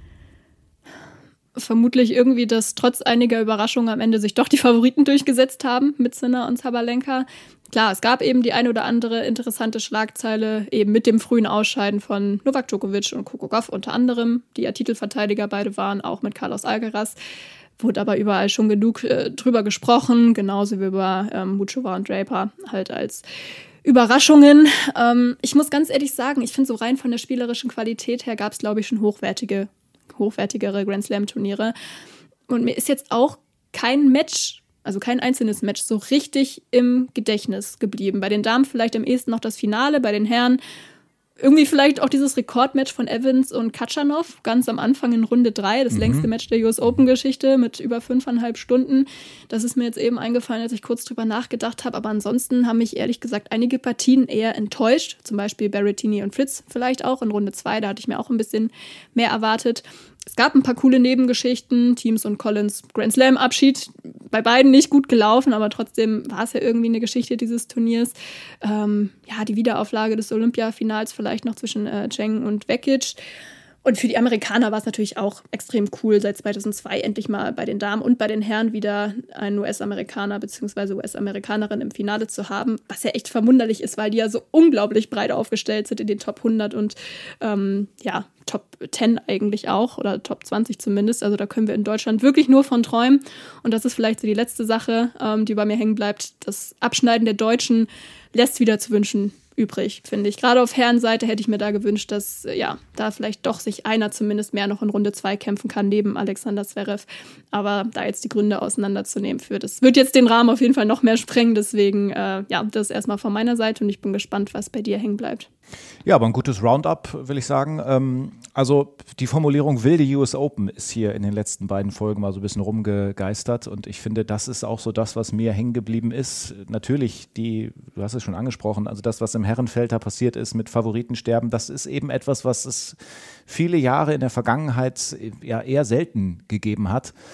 Vermutlich irgendwie, dass trotz einiger Überraschungen am Ende sich doch die Favoriten durchgesetzt haben mit Sinner und Sabalenka. Klar, es gab eben die ein oder andere interessante Schlagzeile, eben mit dem frühen Ausscheiden von Novak Djokovic und Coco Gauff unter anderem, die ja Titelverteidiger beide waren, auch mit Carlos Alcaraz. Wurde aber überall schon genug äh, drüber gesprochen, genauso wie über ähm, Muchova und Draper, halt als Überraschungen. Ähm, ich muss ganz ehrlich sagen, ich finde so rein von der spielerischen Qualität her gab es, glaube ich, schon hochwertige hochwertigere Grand Slam-Turniere. Und mir ist jetzt auch kein Match, also kein einzelnes Match, so richtig im Gedächtnis geblieben. Bei den Damen vielleicht am ehesten noch das Finale, bei den Herren irgendwie vielleicht auch dieses Rekordmatch von Evans und Khachanov, ganz am Anfang in Runde drei, das mhm. längste Match der U S Open-Geschichte mit über fünfeinhalb Stunden. Das ist mir jetzt eben eingefallen, als ich kurz drüber nachgedacht habe. Aber ansonsten haben mich ehrlich gesagt einige Partien eher enttäuscht. Zum Beispiel Berrettini und Fritz vielleicht auch in Runde zwei. Da hatte ich mir auch ein bisschen mehr erwartet. Es gab ein paar coole Nebengeschichten, Teams und Collins Grand Slam Abschied, bei beiden nicht gut gelaufen, aber trotzdem war es ja irgendwie eine Geschichte dieses Turniers. Ähm, ja, die Wiederauflage des Olympiafinals vielleicht noch zwischen äh, Zheng und Vekic. Und für die Amerikaner war es natürlich auch extrem cool, seit zweitausendzwei endlich mal bei den Damen und bei den Herren wieder einen U S-Amerikaner bzw. U S-Amerikanerin im Finale zu haben, was ja echt verwunderlich ist, weil die ja so unglaublich breit aufgestellt sind in den Top hundert und ähm, ja, Top zehn eigentlich auch oder Top zwanzig zumindest. Also da können wir in Deutschland wirklich nur von träumen. Und das ist vielleicht so die letzte Sache, ähm, die bei mir hängen bleibt. Das Abschneiden der Deutschen lässt wieder zu wünschen übrig, finde ich. Gerade auf Herrenseite hätte ich mir da gewünscht, dass ja da vielleicht doch sich einer zumindest mehr noch in Runde zwei kämpfen kann, neben Alexander Zverev. Aber da jetzt die Gründe auseinanderzunehmen für, das wird jetzt den Rahmen auf jeden Fall noch mehr sprengen. Deswegen, äh, ja, das erstmal von meiner Seite und ich bin gespannt, was bei dir hängen bleibt.
Ja, aber ein gutes Roundup, will ich sagen. Ähm, also die Formulierung wilde U S Open ist hier in den letzten beiden Folgen mal so ein bisschen rumgegeistert und ich finde, das ist auch so das, was mir hängen geblieben ist. Natürlich, die, du hast es schon angesprochen, also das, was im Herrenfeld da passiert ist mit Favoritensterben, das ist eben etwas, was es viele Jahre in der Vergangenheit ja eher selten gegeben hat.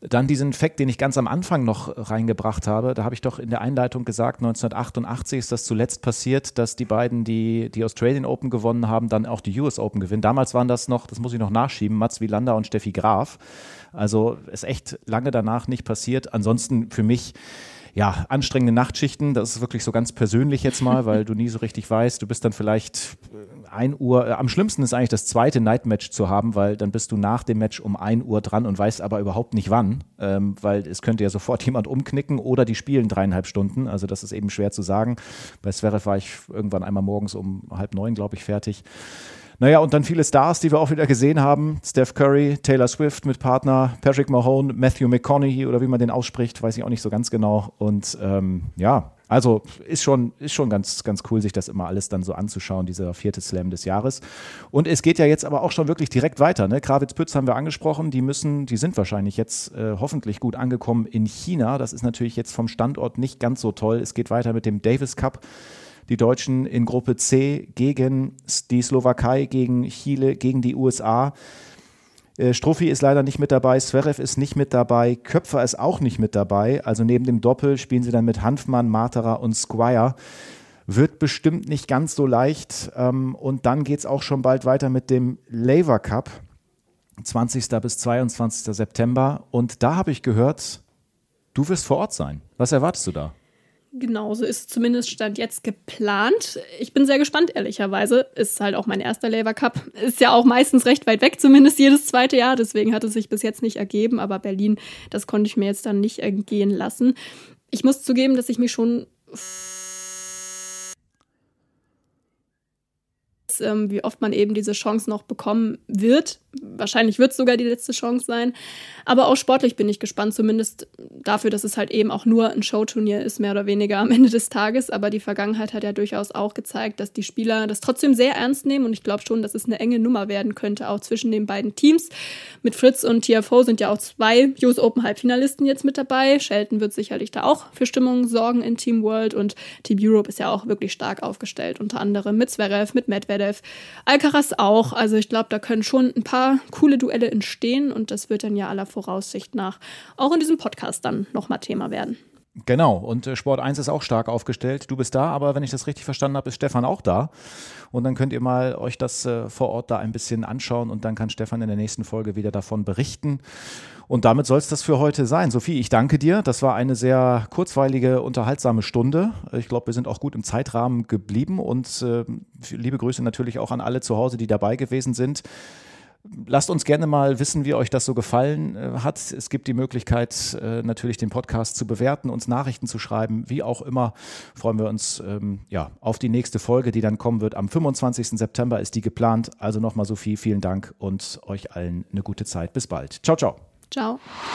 Dann diesen Fact, den ich ganz am Anfang noch reingebracht habe, da habe ich doch in der Einleitung gesagt, neunzehnhundertachtundachtzig ist das zuletzt passiert, dass die beiden, die die Australian Open gewonnen haben, dann auch die U S Open gewinnen. Damals waren das noch, das muss ich noch nachschieben, Mats Wilander und Steffi Graf. Also ist echt lange danach nicht passiert. Ansonsten für mich ja, anstrengende Nachtschichten, das ist wirklich so ganz persönlich jetzt mal, weil du nie so richtig weißt, du bist dann vielleicht ein Uhr, äh, am schlimmsten ist eigentlich das zweite Nightmatch zu haben, weil dann bist du nach dem Match um ein Uhr dran und weißt aber überhaupt nicht wann, ähm, weil es könnte ja sofort jemand umknicken oder die spielen dreieinhalb Stunden, also das ist eben schwer zu sagen. Bei Zverev war ich irgendwann einmal morgens um halb neun, glaube ich, fertig. Naja, und dann viele Stars, die wir auch wieder gesehen haben. Steph Curry, Taylor Swift mit Partner, Patrick Mahone, Matthew McConaughey oder wie man den ausspricht, weiß ich auch nicht so ganz genau. Und ähm, ja, also ist schon, ist schon ganz, ganz cool, sich das immer alles dann so anzuschauen, dieser vierte Slam des Jahres. Und es geht ja jetzt aber auch schon wirklich direkt weiter. Ne? Kravitz-Pütz haben wir angesprochen, die müssen, die sind wahrscheinlich jetzt äh, hoffentlich gut angekommen in China. Das ist natürlich jetzt vom Standort nicht ganz so toll. Es geht weiter mit dem Davis Cup. Die Deutschen in Gruppe C gegen die Slowakei, gegen Chile, gegen die U S A. Äh, Struffi ist leider nicht mit dabei, Zverev ist nicht mit dabei, Köpfer ist auch nicht mit dabei. Also neben dem Doppel spielen sie dann mit Hanfmann, Materer und Squire. Wird bestimmt nicht ganz so leicht. Ähm, und dann geht es auch schon bald weiter mit dem Laver Cup, zwanzigsten bis zweiundzwanzigsten September. Und da habe ich gehört, du wirst vor Ort sein. Was erwartest du da?
Genau, so ist zumindest Stand jetzt geplant. Ich bin sehr gespannt, ehrlicherweise. Ist halt auch mein erster Laver Cup. Ist ja auch meistens recht weit weg, zumindest jedes zweite Jahr. Deswegen hat es sich bis jetzt nicht ergeben. Aber Berlin, das konnte ich mir jetzt dann nicht entgehen lassen. Ich muss zugeben, dass ich mich schon wie oft man eben diese Chance noch bekommen wird. Wahrscheinlich wird es sogar die letzte Chance sein. Aber auch sportlich bin ich gespannt, zumindest dafür, dass es halt eben auch nur ein Showturnier ist, mehr oder weniger am Ende des Tages. Aber die Vergangenheit hat ja durchaus auch gezeigt, dass die Spieler das trotzdem sehr ernst nehmen. Und ich glaube schon, dass es eine enge Nummer werden könnte, auch zwischen den beiden Teams. Mit Fritz und T F O sind ja auch zwei U S Open Halbfinalisten jetzt mit dabei. Shelton wird sicherlich da auch für Stimmung sorgen in Team World. Und Team Europe ist ja auch wirklich stark aufgestellt. Unter anderem mit Zverev, mit Medvedev, Alcaraz auch. Also ich glaube, da können schon ein paar coole Duelle entstehen und das wird dann ja aller Voraussicht nach auch in diesem Podcast dann nochmal Thema werden.
Genau, und äh, Sport eins ist auch stark aufgestellt. Du bist da, aber wenn ich das richtig verstanden habe, ist Stefan auch da. Und dann könnt ihr mal euch das äh, vor Ort da ein bisschen anschauen und dann kann Stefan in der nächsten Folge wieder davon berichten. Und damit soll es das für heute sein. Sophie, ich danke dir. Das war eine sehr kurzweilige, unterhaltsame Stunde. Ich glaube, wir sind auch gut im Zeitrahmen geblieben und äh, liebe Grüße natürlich auch an alle zu Hause, die dabei gewesen sind. Lasst uns gerne mal wissen, wie euch das so gefallen äh, hat. Es gibt die Möglichkeit, äh, natürlich den Podcast zu bewerten, uns Nachrichten zu schreiben. Wie auch immer freuen wir uns ähm, ja, auf die nächste Folge, die dann kommen wird. Am fünfundzwanzigsten September ist die geplant. Also nochmal Sophie, vielen Dank und euch allen eine gute Zeit. Bis bald. Ciao, ciao.
Ciao.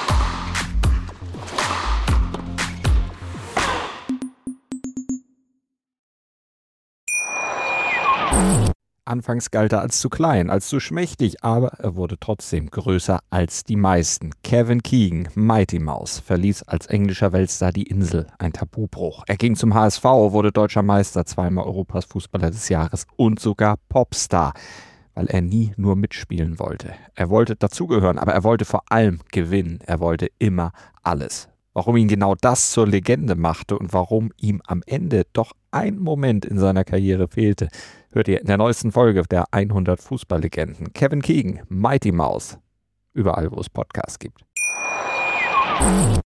Anfangs galt er als zu klein, als zu schmächtig, aber er wurde trotzdem größer als die meisten. Kevin Keegan, Mighty Mouse, verließ als englischer Weltstar die Insel, ein Tabubruch. Er ging zum H S V, wurde deutscher Meister, zweimal Europas Fußballer des Jahres und sogar Popstar, weil er nie nur mitspielen wollte. Er wollte dazugehören, aber er wollte vor allem gewinnen. Er wollte immer alles. Warum ihn genau das zur Legende machte und warum ihm am Ende doch ein Moment in seiner Karriere fehlte, hört ihr in der neuesten Folge der hundert Fußballlegenden. Kevin Keegan, Mighty Mouse, überall wo es Podcasts gibt.